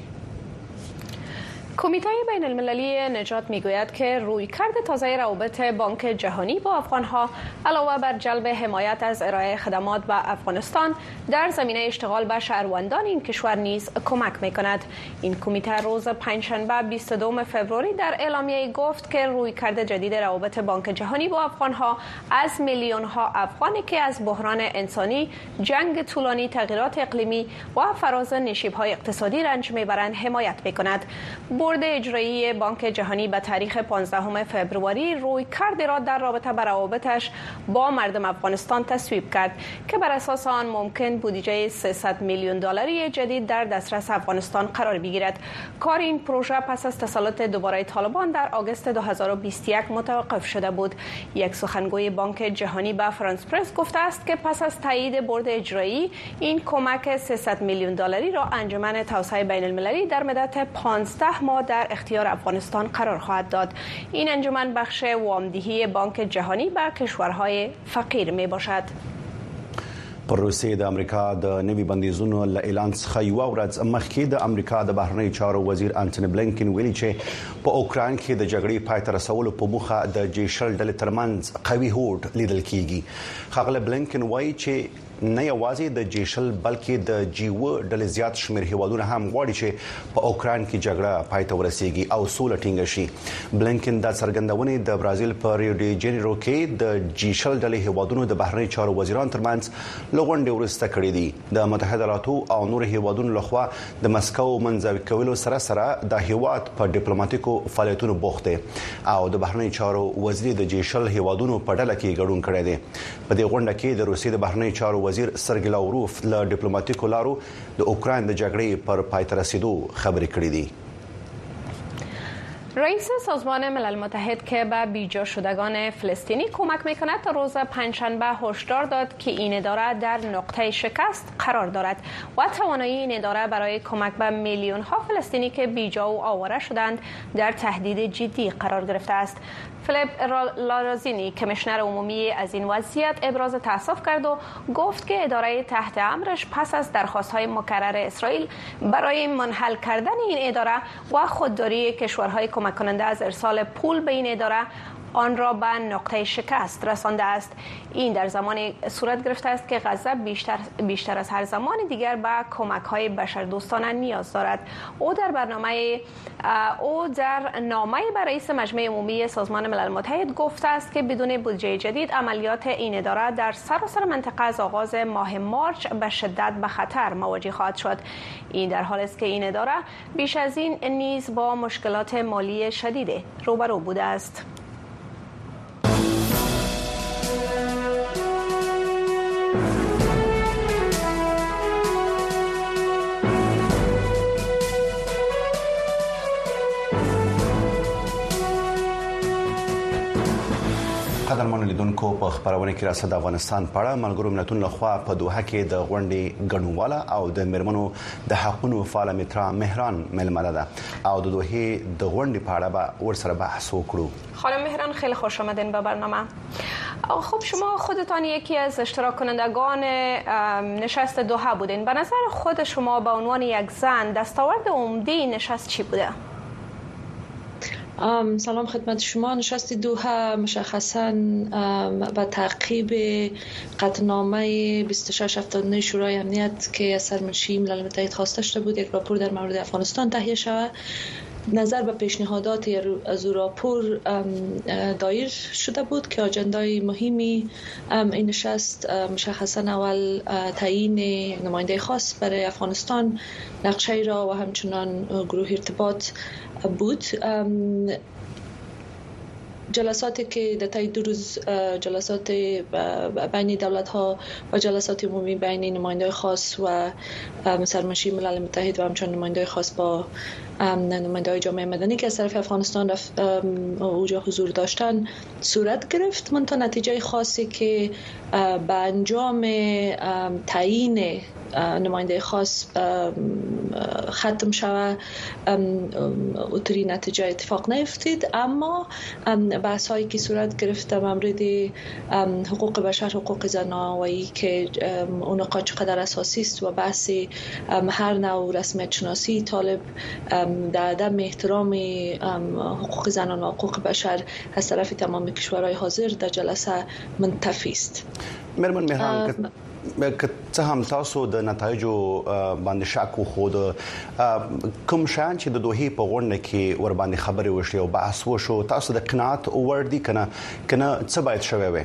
کمیته بین المللی نجات میگوید که رویکرد تازه روابط بانک جهانی با افغانها علاوه بر جلب حمایت از ارائه خدمات به افغانستان در زمینه اشتغال به شهروندان این کشور نیز کمک میکند. این کمیته روز پنجشنبه 22 فوریه در اعلامیه گفت که رویکرد جدید روابط بانک جهانی با افغانها از میلیون ها افغانی که از بحران انسانی، جنگ طولانی، تغییرات اقلیمی و فراز نشیب‌های اقتصادی رنج میبرند حمایت میکند. بورد اجرایی بانک جهانی به تاریخ 15 فوریه رویکردی را در رابطه با روابطش با مردم افغانستان تصویب کرد که بر اساس آن ممکن بودجه 300 میلیون دلاری جدید در دسترس افغانستان قرار بگیرد. کار این پروژه پس از تسلط دوباره طالبان در آگوست 2021 متوقف شده بود. یک سخنگوی بانک جهانی به فرانس پرس گفته است که پس از تایید بورد اجرایی این کمک 300 میلیون دلاری را انجمن توسعه بین المللی در مدت 15 ماه در اختیار افغانستان قرار خواهد داد. این انجمن بخش وامدهی بانک جهانی به کشورهای فقیر می باشد. پر روسیې د امریکا د نوي بندیزونو له اعلان څخه یو ورځ مخکې د امریکا د بهرنی چارو وزیر انټونی بلینکن ویلي چې په اوکراین کې د جګړې پای ته رسولو په موخه د جیشل ډلې ترمنځ قوي هوډ لیدل کیږي. ښاغلی بلینکن وایي چې نه یوازې د جیشل بلکې د جیو ډلې زیات شمېر هیوادونه هم غواړي چې په اوکراین کې جګړه پای ته ورسیږي او سوله ټینګه شي. بلینکن د څرګندونې د برازیل په ریو ډی جنیرو کې د جیشل ډلې هیوادونو د بهرنی چارو وزیرانو ترمنځ لغونډې ورسته کړې دي. د متحده ایالاتو او نور هیوادونو لخوا د مسکو منځوي کولو سره د هیواد په ډیپلوماټیکو فعالیتونو بوخت دي او د بهرنی چارو وزیر د جیشل هیوادونو په ډله کې ګډون کړی دی. په دې غونډه کې د روسیې د بهرنی چارو وزیر سرګی لاوروف له ډیپلوماټیکو لارو د اوکراین د جګړې پر پای ته رسیدو خبرې کړې دي. رئیس سازمان ملل متحد که به بیجا شدگان فلسطینی کمک میکند تا روز پنجشنبه هشدار داد که این اداره در نقطه شکست قرار دارد و توانایی این اداره برای کمک به میلیون ها فلسطینی که بیجا و آواره شدند در تهدید جدی قرار گرفته است. فلیپ لارازینی کمیشنر عمومی از این وضعیت ابراز تأسف کرد و گفت که اداره تحت امرش پس از درخواست‌های مکرر اسرائیل برای منحل کردن این اداره و خودداری کشورهای کمک کننده از ارسال پول به این اداره آن را به نقطه شکست رسانده است. این در زمانی صورت گرفته است که غزه بیشتر از هر زمان دیگر به کمک‌های بشردوستانه نیاز دارد. او در نامه به رئیس مجمع عمومی سازمان ملل متحد گفته است که بدون بودجه جدید عملیات این اداره در سراسر منطقه از آغاز ماه مارچ به شدت به خطر مواجه خواهد شد. این در حالی است که این اداره بیش از این نیز با مشکلات مالی شدید روبرو بوده است. قدرمن لیدونکو په خبرونه کې راځي د افغانستان په اړه ملګرو ملتونو لخوا په دوحه کې د غونډې ګډونواله او د مرمنو د حقوقو فعال مترا مهران ململه ده او د دوحه د غونډې په اړه به ورسره بحث وکړو. خانم مهران خیلی خوش آمدین به برنامه. خب شما خودتان یکی از اشتراک کنندگان نشست دوحه بودین. به نظر خود شما به عنوان یک زن دستاورد عمده نشست چی بوده؟ سلام خدمت شما. نشست دوحه مشخصاً با تعقیب قطعنامه 2679 شورای امنیت که از سرمنشی ملل متحد خواسته شده بود یک راپور در مورد افغانستان تهیه شود. نظر به پیشنهادات از راپور دایر شده بود که اجندای مهمی این نشست مشخصاً اول تعیین نماینده خاص برای افغانستان، نقشه را و همچنان گروه ارتباط بود. جلساتی که در طی 2 روز جلسات بین دولت ها و جلسات عمومی بین نماینده خاص و سرمنشی ملل متحد و همچنین نماینده خاص با نماینده جامعه مدنی که از طرف افغانستان اوجا حضور داشتن صورت گرفت. منتها نتیجه خاصی که به انجام تعیین نماینده خاص ختم شود اوتری نتیجه اتفاق نیفتید، اما بحث هایی که صورت گرفته مورد حقوق بشر، حقوق زنان که اون نقاط چقدر اساسی است و بحث هر نوع رسمیت شناسی طالب در عدم احترام حقوق زنان و حقوق بشر از طرف تمام کشورهای حاضر در جلسه منتفی است. مرمن مهران که څه هم تاسو د نتایجو باندې شک خو د کوم شان چې د دوحې په غونډه کې ور باندې خبرې وشي او بحث وشو، تاسو د قناعت اور دي کنه څه باید شوی وي؟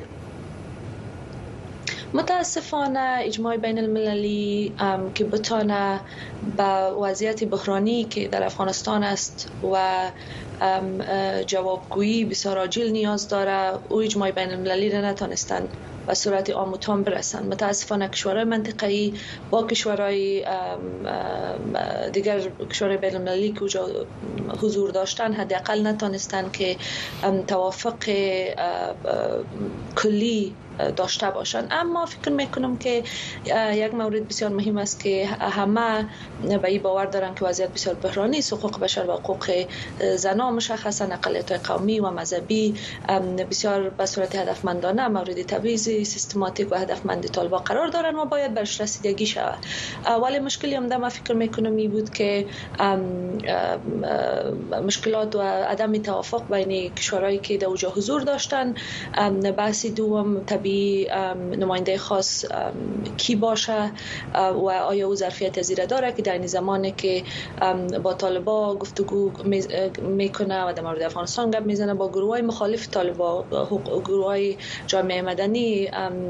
متاسفانه اجماع بین المللی که بتانه با وضعیت بحرانی که در افغانستان است و جوابگویی بسیار عاجل نیاز داره، او اجماع بین المللی را نتانستند و صورت عام و تام برسند. متاسفانه کشورهای منطقه‌ای با کشورهای دیگر، کشورهای بین المللی که اونجا حضور داشتن حداقل نتانستند که توافق کلی داشته باشند. اما فکر میکنم که یک مورد بسیار مهم است که همه به این باور دارند که وضعیت بسیار بحرانی است. حقوق بشر و حقوق زنان مشخصا اقلیت‌های قومی و مذهبی بسیار به صورت هدفمندانه مورد تبعیض سیستماتیک و هدفمند طالبان قرار دارند و باید برش رسیدگی شود. ولی مشکلی هم من فکر میکنم این بود که مشکلات و عدم توافق بین کشورهایی که در اونجا حضور داشتن. بحث دوم نماینده خاص کی باشه و آیا او ظرفیت زیره داره که در این زمانی که با طالبان گفتگو میکنه و در مورد افغانستان گپ میزنه با گروهای مخالف طالبان، گروهای جامعه مدنی،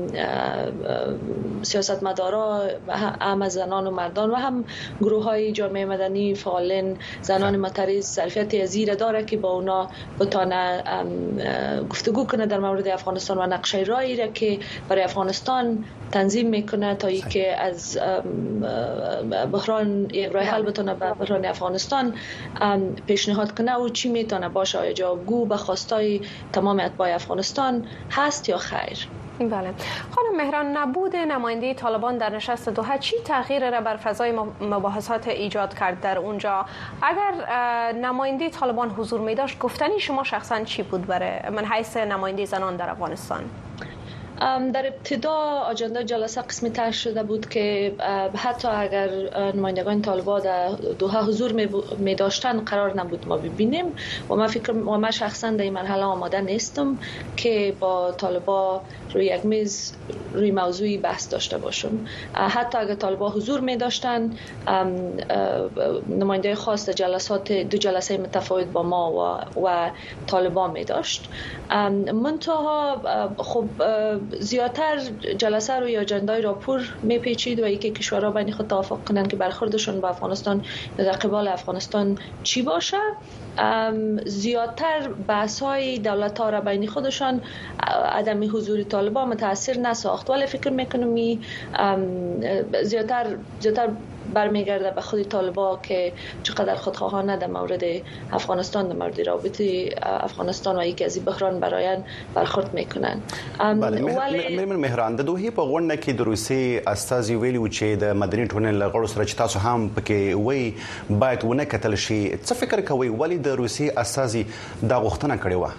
سیاستمدارا، هم زنان و مردان و هم گروهای جامعه مدنی فعالین زنان معترض ظرفیت زیره داره که با اونا بتونه گفتگو کنه در مورد افغانستان و نقشه راهی را که برای افغانستان تنظیم میکنه تا اینکه از بحران یک راه حل بتونه به بحران افغانستان پیشنهاد کنه و چی میتونه باشه، آیا جوابگو به خواستای تمام اتباع افغانستان هست یا خیر. بله. خانم مهران، نبود نماینده طالبان در نشست دوحه چی تغییر را بر فضای مباحثات ایجاد کرد در اونجا؟ اگر نماینده طالبان حضور می داشت گفتنی شما شخصا چی بود برای من حیث نماینده زنان در افغانستان؟ در ابتدا آجنده جلسه قسمی طرح شده بود که حتی اگر نمایندگان طالبان در دوحه حضور می داشتن قرار نبود ما ببینیم و من شخصا در این مرحله آماده نیستم که با طالبان روی یک میز روی موضوعی بحث داشته باشم. حتی اگر طالبان حضور می داشتن نماینده خاص دو جلسه متفاوت با ما و طالبان می داشت. منتها خب زیادتر جلسه روی اجندای راپور میپیچید و یکی کشورها بین خود توافق کنند که برخوردشون با افغانستان در قبال افغانستان چی باشه. زیادتر بحث‌های دولت‌ها را بین خودشان عدم حضور طالبان متاثر نساخت، ولی فکر میکنم زیادتر برمیگرده به خود طالبان که چقدر خودخواهانه در مورد افغانستان، در مورد رابطه افغانستان و یکی از این بحران برایان برخورد میکنن. ولی مهران د دوه په غونډه کې د روسي استازي ویلي چې د مدني ټولنې له غړو سره چې تاسو هم پکې وایي باید ونه کتل شي، څه فکر کوي ولی د روسي استازي دا غوښتنه کړې و؟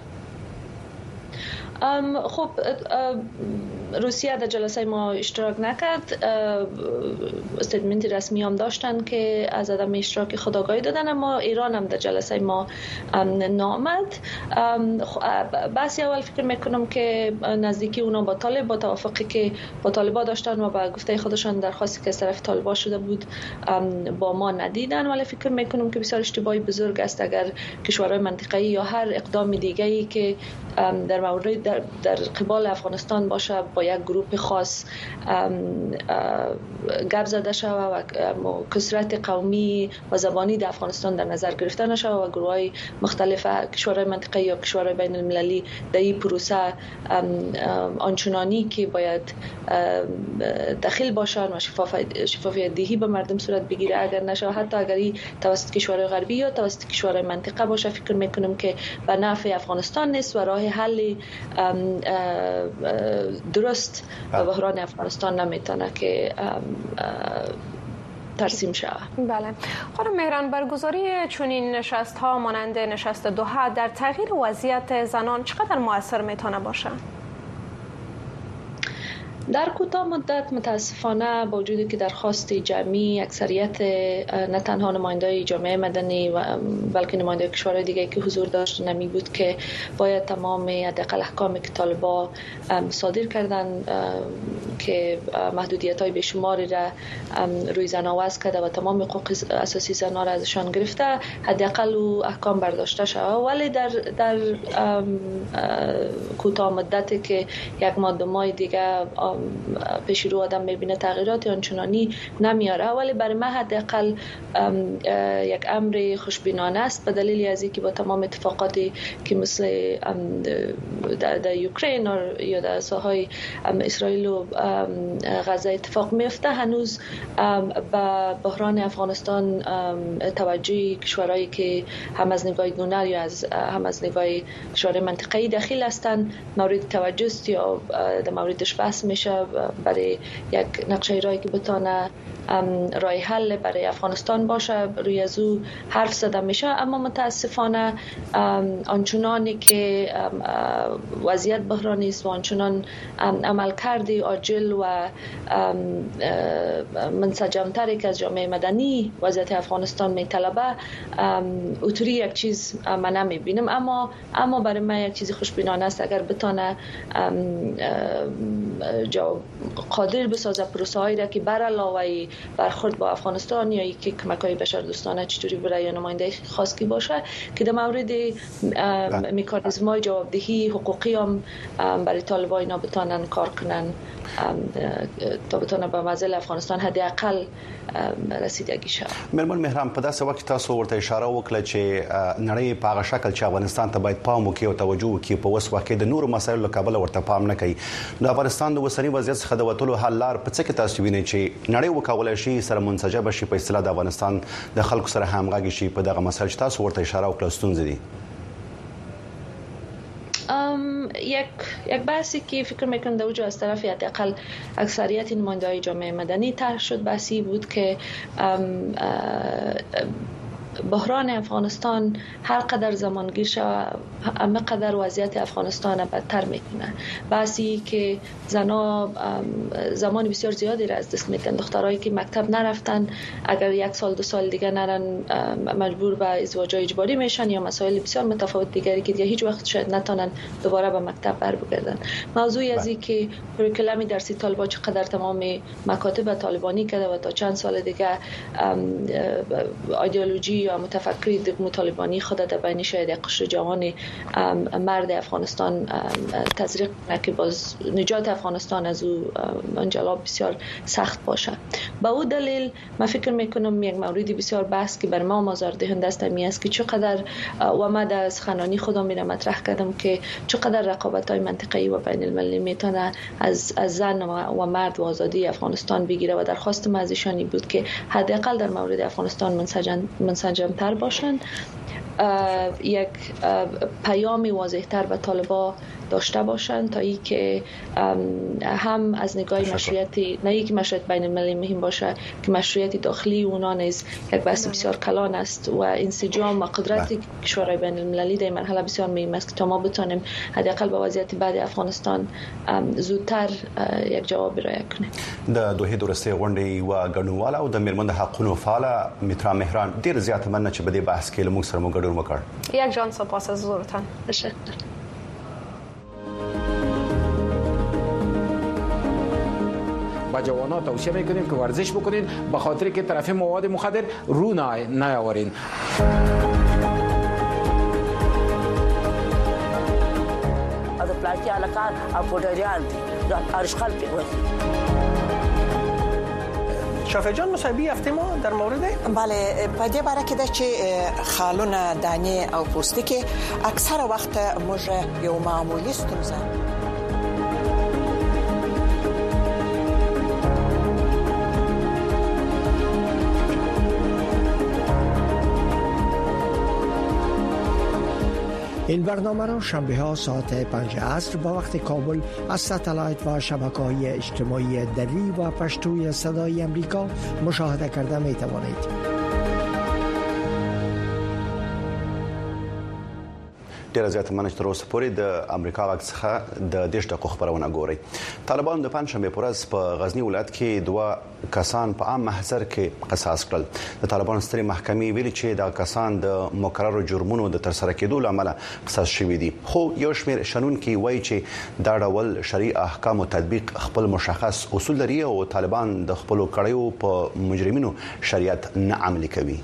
خب روسیه در جلسه ما اشتراک نکرد، استیتمنت رسمی هم داشتن که از عدم اشتراک خود آگاهی دادن، اما ایران هم در جلسه ما نامد. بس اول فکر میکنم که نزدیکی اونا با طالب، با توافقی که با طالبا داشتن و با گفته خودشان درخواستی که از طرف طالبا شده بود با ما ندیدن، ولی فکر میکنم که بسیار اشتباهی بزرگ است اگر کشورهای منطقه‌ای یا هر اقدام دیگه‌ای که در مورد در قبال افغانستان باشه با یک گروه خاص گپ زده شود و کثرت قومی و زبانی در افغانستان در نظر گرفته نشود و گروه‌های مختلف کشورهای منطقه‌ای یا کشورهای بین المللی در این پروسه آنچنانی که باید داخل باشن و شفافیت دهی به مردم صورت بگیره اگر نشه، حتی اگر توسط کشورهای غربی یا توسط کشورهای منطقه باشه، فکر میکنم که به نفع افغانستان نیست و راه حل درست و بحران افغانستان نمیتونه که ترسیم شود. بله. خانم مهران، برگزاری چنین نشست ها مانند نشست دوحه در تغییر وضعیت زنان چقدر مؤثر میتونه باشه؟ در کوتاه مدت متاسفانه با وجودی که درخواست جمعی اکثریت نه تنها نمایندای جامعه مدنی و بلکه نمایندای کشورهای دیگه که حضور داشت نمی بود که باید تمام حداقل احکامی که طالبان صادر کردن که محدودیت‌های بیشماری را روی زن‌ها وضع کرده و تمام حقوق اساسی زن‌ها را ازشان گرفته، حداقل او احکام برداشته شود، ولی در کوتاه مدتی که یک ماه دو ماه دیگه پیش رو آدم میبینه تغییرات آنچنانی نمیاره، ولی برای من حداقل یک امر خوشبینانه است به دلیل از اینکه با تمام اتفاقاتی که مثل در اوکراین یا در ساحای اسرائیل و غزه اتفاق میفته، هنوز به بحران افغانستان توجه کشورهایی که هم از نگاه دونر یا هم از نگاه کشورهای منطقه‌ای داخل هستند مورد توجه است یا در موردش بحث میشه برای یک نقشه راهی که بتونه راه حل برای افغانستان باشه، روی از او حرف زده میشه. اما متاسفانه آنچنانی که وضعیت بحرانی است و آنچنان عمل کردی عاجل و منسجم‌تری که از جامعه مدنی وضعیت افغانستان میطلبه، اوتری یک چیز من نمیبینم، اما برای من یک چیز خوشبینانه است اگر بتونه قادر بسازه پروسه هایی را که بر علاوه برخورد با افغانستان یا یکی کمک‌های بشردوستانه چطوری برای نماینده خاصی باشه که در مورد مکانیزم‌های جوابدهی حقوقی هم برای طالبان اینا بتونن کار کنن تا بتونه به مزل افغانستان حداقل رسیدگی شود. مېرمن مهران، په داسې وخت تاسو ورته اشاره وکړه چې نړۍ په هغه شکل چې افغانستان ته باید پام وکړي او توجه وکړي، په اوس وخت کې د نورو مسایلو له کبله ورته پام نه کوي. د افغانستان د اوسني وضعیت څخه د وتلو حل لار په څه کې تاسو وینئ چې نړۍ وکولای شي سره منسجم شي، په اصطلاح د افغانستان د خلکو سره همغږي شي په دغه مسایل چې تاسو ورته اشاره وکړه ستونزې دي؟ یک بحثی که فکر میکنم در وجود از طرف حداقل اکثریت نماینده‌های جامعه مدنی طرح شد، بحثی بود که بحران افغانستان هر قدر زمانگیر شود همه قدر وضعیت افغانستان بدتر میکنه. بحثی که زنا زمان بسیار زیادی را از دست میدن، دخترایی که مکتب نرفتن اگر یک سال دو سال دیگه نرن مجبور به ازدواج اجباری میشن یا مسائل بسیار متفاوت دیگری که دیگه هیچ وقت شاید نتونن دوباره به مکتب بر بگردن. موضوعی از این که کریکولم درسی طالبان چقدر تمام مکاتب طالبانی کرده و تا چند سال دیگه ایدئولوژی یا متفکری طالبانی خود در بین شاید قشر جوان مرد افغانستان تزریق کنه که باز نجات افغانستان از او انجلاب بسیار سخت باشه. با او دلیل من فکر میکنم یک موردی بسیار بحث که بر ما آزاردهنده است می است که چقدر و ما در سخنرانی خودم میرم مطرح کردم که چقدر رقابت‌های منطقه‌ای و بین المللی میتونه از زن و مرد و آزادی افغانستان بگیره و درخواست ما از ایشانی بود که حداقل در مورد افغانستان منسجم‌تر باشند، یک پیامی واضح‌تر به طالبان داشته باشند تا ای که هم از نگاه مشروعیتی نه یک مشروعیت بین المللی مهم باشه که مشروعیت داخلی اونا نیز یک بحث بسیار کلان است و انسجام و قدرت کشورهای بین المللی در مرحله بسیار مهم است که تا ما بتونیم حداقل به وضعیت بعد افغانستان زودتر یک جواب ارائه کنیم. د دوه درسته غونډې و ګډونوال او د میرمن حقوقو فعال میترا مهران ډیر زیات مننه چې په دې بحث کې موږ سره ګډون وکړ. یک جان سپاس از حضورتان. تشکر. با جوانان توصیه میکنیم که ورزش بکنین به خاطر که طرف مواد مخدر رو نیاورین. از پلاستیک علاقه پودریال دی ارشخال پیوست. شافعی جان مصاحبه هفته ما در مورد بله په دې باره کې د چې خالونه دانه او پوستکي اکثره وخت موږ یو معمولی ستونزه این برنامه را شنبه ها ساعت 5 عصر با وقت کابل از ستلایت و شبکه‌های اجتماعی دری و پشتوی صدای امریکا مشاهده کرده می توانید. ډیر زیات منځ تر اوسه پورې د امریکا څخه د دیش دقیقو خبرونه ګوري. طالبان د پنځشنبه پر ورځ په غزنی ولایت کې دوه کسان په عام محضر کې قصاص کړل. د طالبان ستري محکمې ویلي چې دا کسان د مکررو جرمونو د ترسره کېدو لامل قصاص شوي دي. خو یو شمېر شنونکي وایي چې دا ډول شرعي احکام تطبیق خپل مشخص اصول لري او طالبان د خپل کړیو په مجرمینو شریعت نه عملي کوي.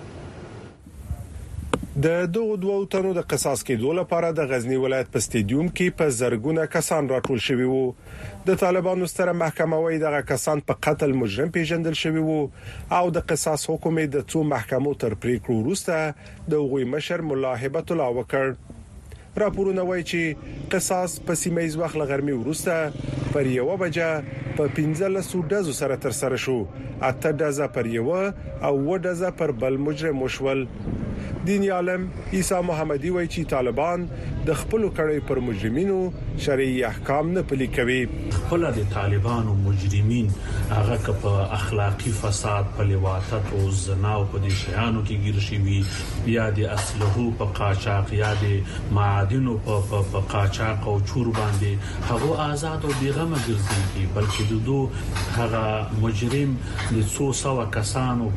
د دوه تنو د قصاص کېدو لپاره د غزنی ولایت په سټیډیوم کې په زرګونه کسان راټول شوي وو. د طالبانو ستره محکمه وايي دغه کسان په قتل مجرم پیژندل شوي وو او د قصاص حکم د څو محکمو تر پریکړو وروسته د هغوی مشر مولا هبت الله وکړ. راپورونه وايي چې قصاص په سیمه وخت لغرمي وروسته پر یو بجه په 15 ډزو سره تر سره شو. 8 ډزه پر یو او 2 ډزه پر بل مجرم وشول. دینی عالم عیسی محمدی وایي چې طالبان د خپل کړي پر مجرمینو شرعي احکام نه پلي کوي. خپل د طالبانو مجرمین هغه په اخلاقی فساد په لواطت او زنا او په دې شیانو کې ګیر شي یا د اسلحو په قاچاق یا د معادنو په قاچاق او چور باندې هغه آزاد او بیغمه ګرځي بلکې د دوه هغه مجرم د 200 کسانو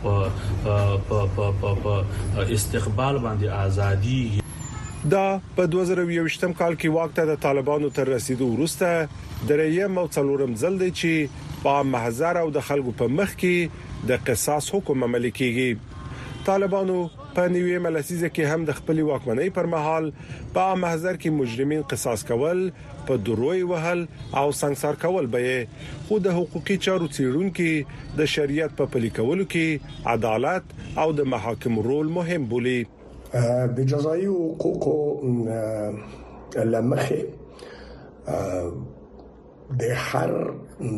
په استقبال باندې ازادي. دا په 2021م کال کې وخت د طالبانو تر رسیدو وروسته دریم او څلورم ځل دی چې په محضر او د خلکو په مخ کې د قصاص حکم عملي کیږي. طالبانو په نیویمه لسیزه کې هم د خپل واکمنۍ پر مهال په محضر کې مجرمین قصاص کول، په دروي وهل او سنگسار کول به خو د حقوقي چارو څیړونکو د شریعت په پلي کولو کې عدالت او د محاکم رول مهم بولي. د جزایي حقوقو لمخه د هر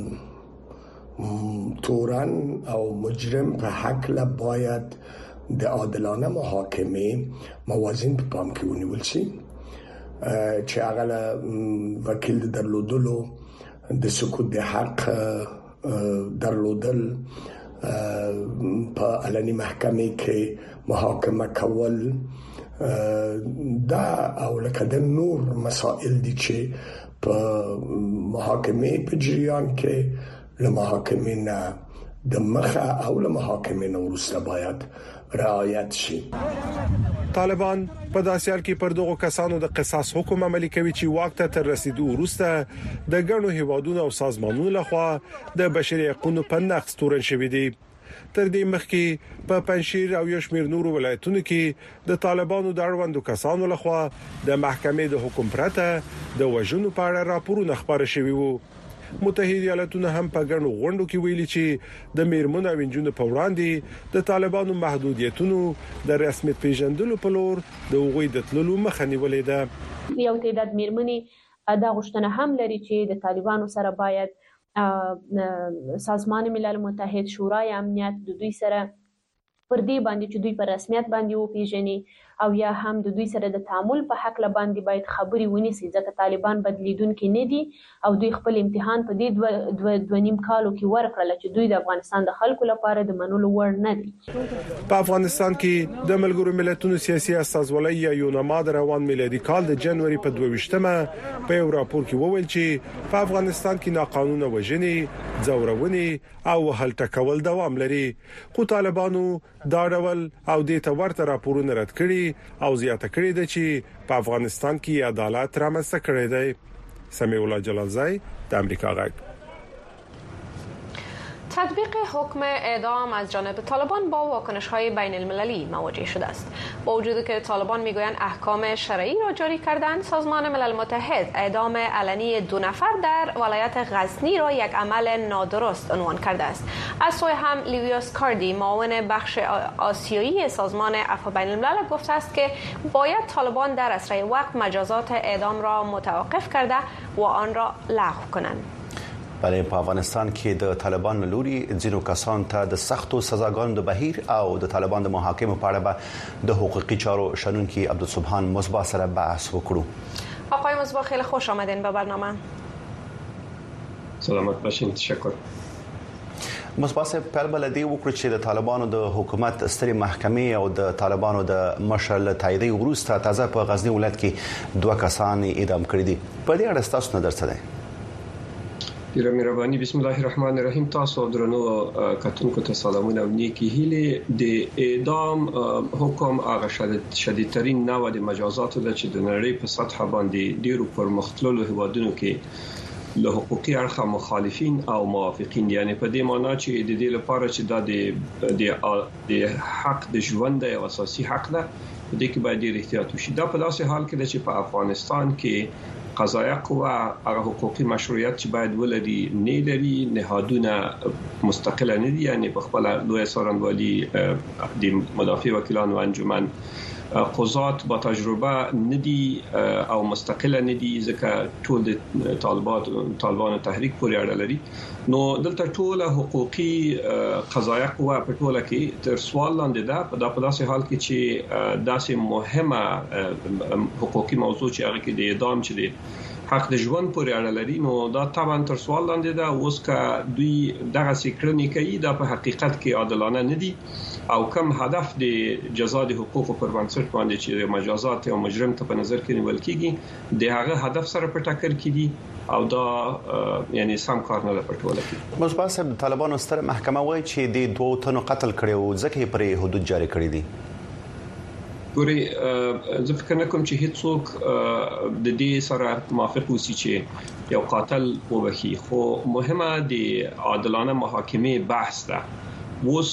تورن او مجرم په حق لا باید د عادلانه محاکمه موازین په پام کې ونیول شي چې هغه وکیل درلودلو د سکوت د حق درلودل په علني محکمه کې محاکمه کول دا او لکه د نور مسائل دي چې په محاکمه په جریان کې له محاکمې نه د مخه او له محاکمې نه وروسته باید رعایت شي. طالبان په داسې حال کې پر دغه کسانو د قصاص حکم عملي کوي چې وخت ته تر رسیدو وروسته د ګڼو هیوادونو او سازمانونو لخوا د بشري حقوقو په نقض تورن شوې دي. تر دې مخکې په پنځشیر او یو شمېر نورو ولایتونو کې د طالبانو د اړوندو کسانو لخوا د محکمې د حکم پرته د وژنو په اړه راپورونه خبر شوي وو. متحده ایالاتونه هم په ګڼو غونډو کې ویلي چې د میرمنو او انجونو په وړاندې د طالبانو محدودیتونو د رسمیت پیژندلو په لور د وغوي د تللو مخه نیولې ده. یو تعداد میرمنې دا غوښتنه هم لري چې د طالبانو سره باید سازمان ملل متحد، شورای امنیت د دوی سره پر دې باندې چې دوی په رسمیت باندې وپیژني او یا هم د دوی سره د تعامل په حق باندې باید خبري ونیسي، ځکه طالبان بدلیدونکي نه دي او دوی خپل امتحان په دې دوه نیم کالو کې ورکړل چې دوی د افغانستان د خلکو لپاره د منلو وړ نه دي. په افغانستان کې د ملګرو ملتونو سیاسي استازولۍ یا یونما د روان میلادي کال د جنوري په 22مه په یو راپور کې وویل چې په افغانستان کې ناقانونه وژنې، ځورونې او وهل ټکول دوام لري، خو طالبانو دا ډول او د تورته راپورونه رد کړي او زیاته کړي د چې په افغانستان کې عدالت رامنځته کړی دی. سمیع الله جلالزای د امریکا غږ. تطبیق حکم اعدام از جانب طالبان با واکنش‌های بین‌المللی مواجه شده است. با وجودی که طالبان میگویند احکام شرعی را جاری کردند، سازمان ملل متحد اعدام علنی 2 نفر در ولایت غزنی را یک عمل نادرست عنوان کرده است. از سوی هم لیویوس کاردی، معاون بخش آسیایی سازمان عفو بین‌الملل، گفته است که باید طالبان در اسرع وقت مجازات اعدام را متوقف کرده و آن را لغو کنند. بله، په افغانستان کې د طالبان لوري ځینو کسان ته د سختو سزاګانو د بهیر او د طالبان د محاکمو په اړه به د حقوقي چارو شنونکي عبدالسبحان مصباح سره بحث وکړو. آقای مصباح خیلی خوش آمدین به برنامه. سلامت باشین. تشکر. مصباح صاحب، په بلدي وکړو چې د طالبانو د حکومت ستري محکمې او د طالبانو د مشر له تایید وروسته تازه په غزنی ولایت کې 2 کسان اعدام کړي دي. په دې اړه تاسو نظر څه دی؟ ډیره مهرباني. بسم الله الرحمن الرحیم. تاسو درنو کتونکو ته سلامونه او نیکی هیله. د اعدام حکم هغه شدیدترین نوع د مجازات ده چې د نړۍ په سطح باندې ډیرو پرمختللو هیوادونو کې له حقوقي اړخه مخالفین او موافقین، یعنی په دې معنی چې د دې لپاره چې د حق د ژوند یو اساسي حق ده، په دې کې باید ډیر احتیاط وشي. دا په داسې حال کې ده چې په افغانستان کې قضایه قوه هغه حقوقي مشروعیت چې باید ولري نه لري، نهادونه مستقله نه دي، یعنی په خپل لوی څارنوالي د مدافع وکیلانو انجمن قضات با تجربه ندي او مستقله ندي، ځکه ټول د طالبانو تحریک پورې اړه لري. نو دلته ټول حقوقي قضایه قوه په ټوله کې تر سوال لاندې ده. په داسې حال کې چې داسې مهمه حقوقي موضوع چې هغه کې د اعدام چې د حق د ژوند پورې اړه لري، نو دا طبعا تر سوال لاندې ده. اوس که دوی دغه سکرنی کوي، دا په حقیقت کې عادلانه نه دي او کم هدف د جزا د حقوقو پر بنسټ باندې چې مجازات او مجرم ته په نظر کې نیول کیږي، د هغه هدف سره په ټکر کې دي او دا یعنی سم کار نه پټول کی. مصباح صاحب، طالبانو ستره محکمه وایي چې د 2 تنو قتل کړي او ځکه پر حدود جاری کړی دي. ګوري، زه فکر نه کوم چې هیڅوک د دې سره موافق وسی چې یو قاتل وبخي، خو مهمه د عادلانه محاکمه بحث ده. اوس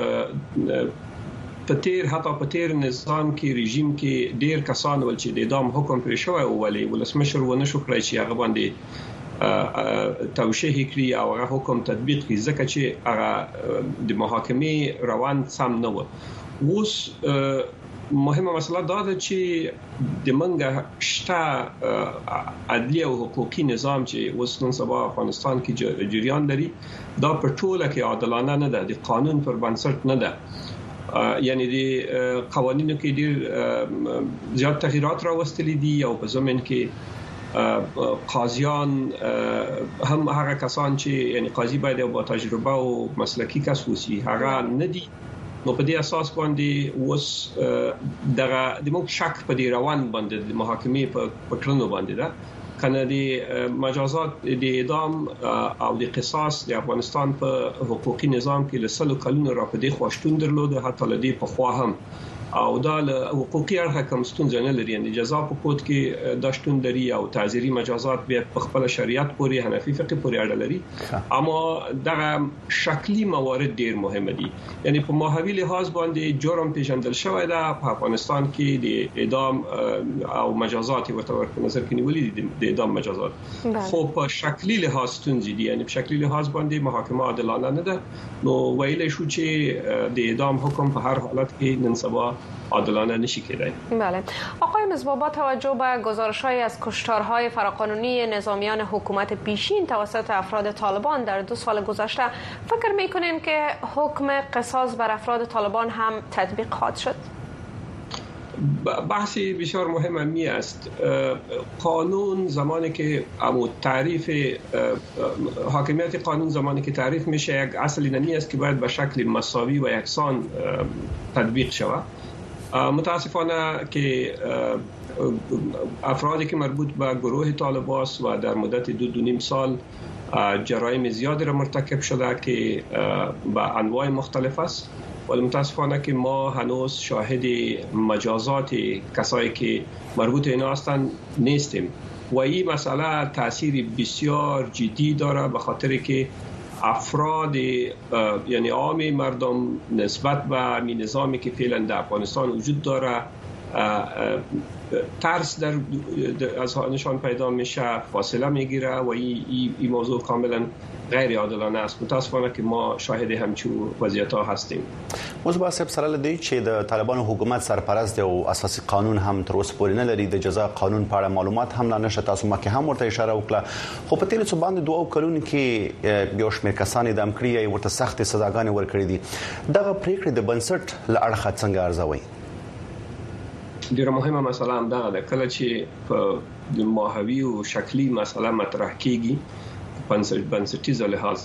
پتیر حتی پتیر نظام کې رژیم کې ډیر کسان ول چې د اعدام حکم پرې شوی او ولې ولسمشر ونه شو کړی چې هغه باندې توشیح کړي او هغه حکم تطبیق کړي، ځکه چې هغه د محاکمې روان سم نه و. اوس مهمه مسله دا ده چې د منګه شته عدلی او حقوقي نظام چې اوس نن سبا افغانستان کې جریان لري، دا په ټوله کې عادلانه نه ده، د قانون پر بنسټ نه ده. یعنی د قوانینو کې ډیر زیات تغیرات راوستلي دي او په زمين کې قاضیان هم هغه کسان چې یعنی قاضي باید با تجربه او مسلکی کس وسی، هغه نه دي. نو په دې اساس باندې اوس دغه د موږ شک په دې روان باندې د محاکمې په کړنو باندې ده. کنه د مجازات د اعدام او د قصاص د افغانستان په حقوقي نظام کې له 100 کلونو را پدې خوشتون درلوده، حتی لدی په خوا هم او دا حقوقي اړخه کوم ستونزه نه لري. یعنی جزا په کود کې د شتون لري او تعزیري مجازات به په خپل شریعت پورې حنفي فقه پورې اړه لري، اما دا شکلی موارد ډیر مهم دي. یعنی په ماهوی لحاظ باندې جرم پیژندل شوی دا په افغانستان کې د اعدام او مجازات ورته په نظر کې نیولې د اعدام مجازات، خو په شکلی لحاظ ستونزې دي. یعنی په شکلی لحاظ باندې محاکمه عادلانه نه ده، نو ویل شو چې د اعدام حکم په هر حالت کې نن سبا عادلانه نشي کېدای. بله آقای مصباح، با توجه به گزارش‌های از کشتارهای فراقانونی نظامیان حکومت پیشین توسط افراد طالبان در 2 سال گذشته، فکر می‌کنین که حکم قصاص بر افراد طالبان هم تطبیق خواهد شد؟ بحثی بسیار مهم می است. قانون زمانی که تعریف حاکمیت قانون زمانی که تعریف میشه یک اصل اینمی است که باید به شکل مساوی و یکسان تطبیق شود. متاسفانه که افرادی که مربوط به گروه طالبان و در مدت 2.5 سال جرایم زیادی را مرتکب شده که به انواع مختلف است، ولی متاسفانه که ما هنوز شاهد مجازات کسایی که مربوط اینا هستند نیستیم و این مسئله تاثیر بسیار جدی داره، به خاطر که افراد یعنی عام مردم نسبت به این نظامی که فعلا در افغانستان وجود داره ترس از نشان پیدا میشه، فاصله میگیره و این موضوع کاملا غیر عادلانه است. متاسفانه که ما شاهد همچون وضعیت ها هستیم. مصباح صاحب، سره لدی چې د طالبانو حکومت سرپرست او اساسي قانون هم تر اوسه پورې نه لري، د جزا قانون په اړه معلومات هم نه نشته. تاسو مکه هم ورته اشاره وکړه، خو په تیل څه باندې 2 کلونو کې یو شمېر کسان د امکړي یا ورته سخت سزاګانې ورکړي دي. دغه پریکړې د بنسټ له اړخه څنګه ارزوي؟ ډیره مهمه مسله هم ده. کله چې په ماهوی او شکلی مسله مطرح کیږي بنسټیز لحاظ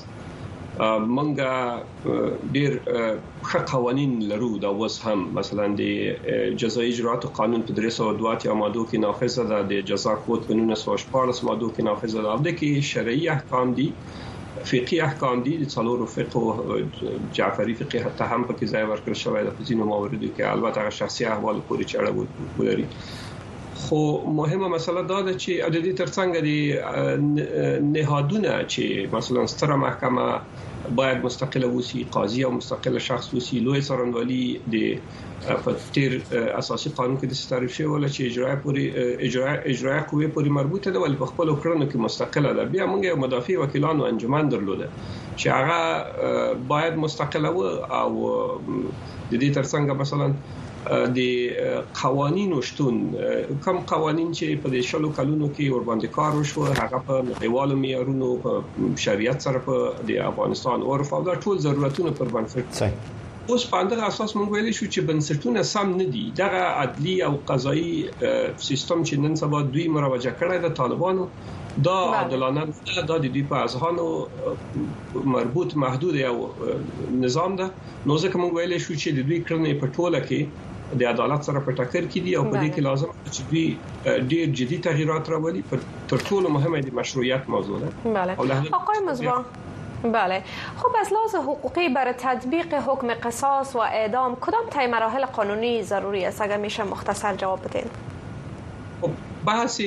منګه ډیر ښه قوانین لرو. دا اوس هم مثلا د جزایي اجرات قانون په 302 ماده کې نافذ ده، د جزا کود په 1914 ماده کې نافذ ده. د کې شرعي احکام دي، فقهي احکام دي، د څلورو فقه او جعفری فقه حتی هم په کې ځای ورکړل شوی د ځینو مواردو کې، البته هغه شخصي احوال پورې چړه ولري. خو مهمه مسله دا ده چې د دې ترڅنګ د نهادونه چې مثلا ستره محکمه باید مستقله وسی، قاضي او مستقله شخص وسی، لوی څارنوالي د تیر اساسي قانون کې د تعریف شوی ول چې اجرا قوه پورې مربوطه ده، ولې په خپل کړنو کې مستقله ده. بیا موږ یو مدافع وکیلانو انجمن درلوده چې هغه باید مستقله و او د دې ترڅنګ مثلا د قوانینو شتون کوم قوانین چې په 10 کلونو کې ور باندې کار وشو، هغه په نړیوالو معیارونو په شریعت سره په د افغانستان عرف او د ټول ضرورتونو پر بنسټ اوس په اندغه اساس موږ ویل شو چې بنسټونه سم نه دي. دغه عدلی او قضایي سیستم چې نن سبا دوی مروجه کړی د طالبانو دا عادلانه ده، دا د دوی په اذهانو مربوط محدود یو نظام ده. نو ځکه موږ ویل شو چې د دوی کړنې په ټوله کې د عدالت سره په ټکر کې دي او په دې کې لازم چې دوی ډېر جدي تغییرات راولي. تر ټولو مهمه د مشروعیت موضوع ده. بله آقای مصباح، بله خب از لحاظ حقوقی برای تطبیق حکم قصاص و اعدام کدام طی مراحل قانونی ضروری است؟ اگر میشه مختصر جواب بدین. بحث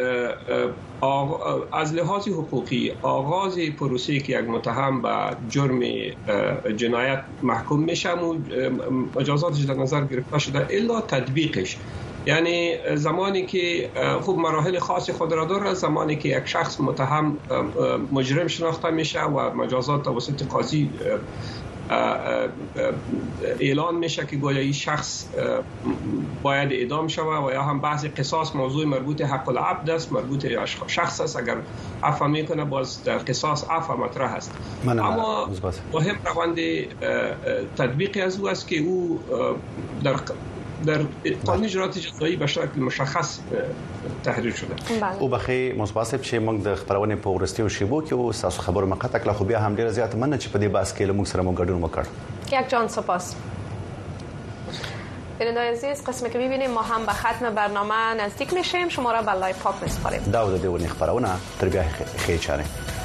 از لحاظ حقوقی آغاز پروسه که یک متهم به جرم جنایت محکوم میشه مجازاتش در نظر گرفته شده الا تطبیقش، یعنی زمانی که خوب مراحل خاص خود را داره، زمانی که یک شخص متهم مجرم شناخته میشه و مجازات توسط قاضی اعلان میشه که گویا این شخص باید اعدام شود و یا هم بحث قصاص موضوع مربوط حق العبد است، مربوط شخص است، اگر عفو میکنه باز در قصاص عفو مطرح است. اما مهم روند تطبیق از او است که او در قانون اجرات جزایی به شکل مشخص تحریر شده. او بخي مصباح صاحب چې موږ د خبرونه په ورستیو شیبو کې او تاسو خبرو مقطع کله خو بیا هم ډیر زیات مننه چې په دې باس کې له موږ سره مو ګډون وکړ. یک جان سپاس. بینندگان عزیز، قسمی که می‌بینیم ما هم به ختم برنامه نزدیک میشیم. شما را به لایو پاک می‌سپاریم. داود دیونی خبرونه تربیه خیر چاره.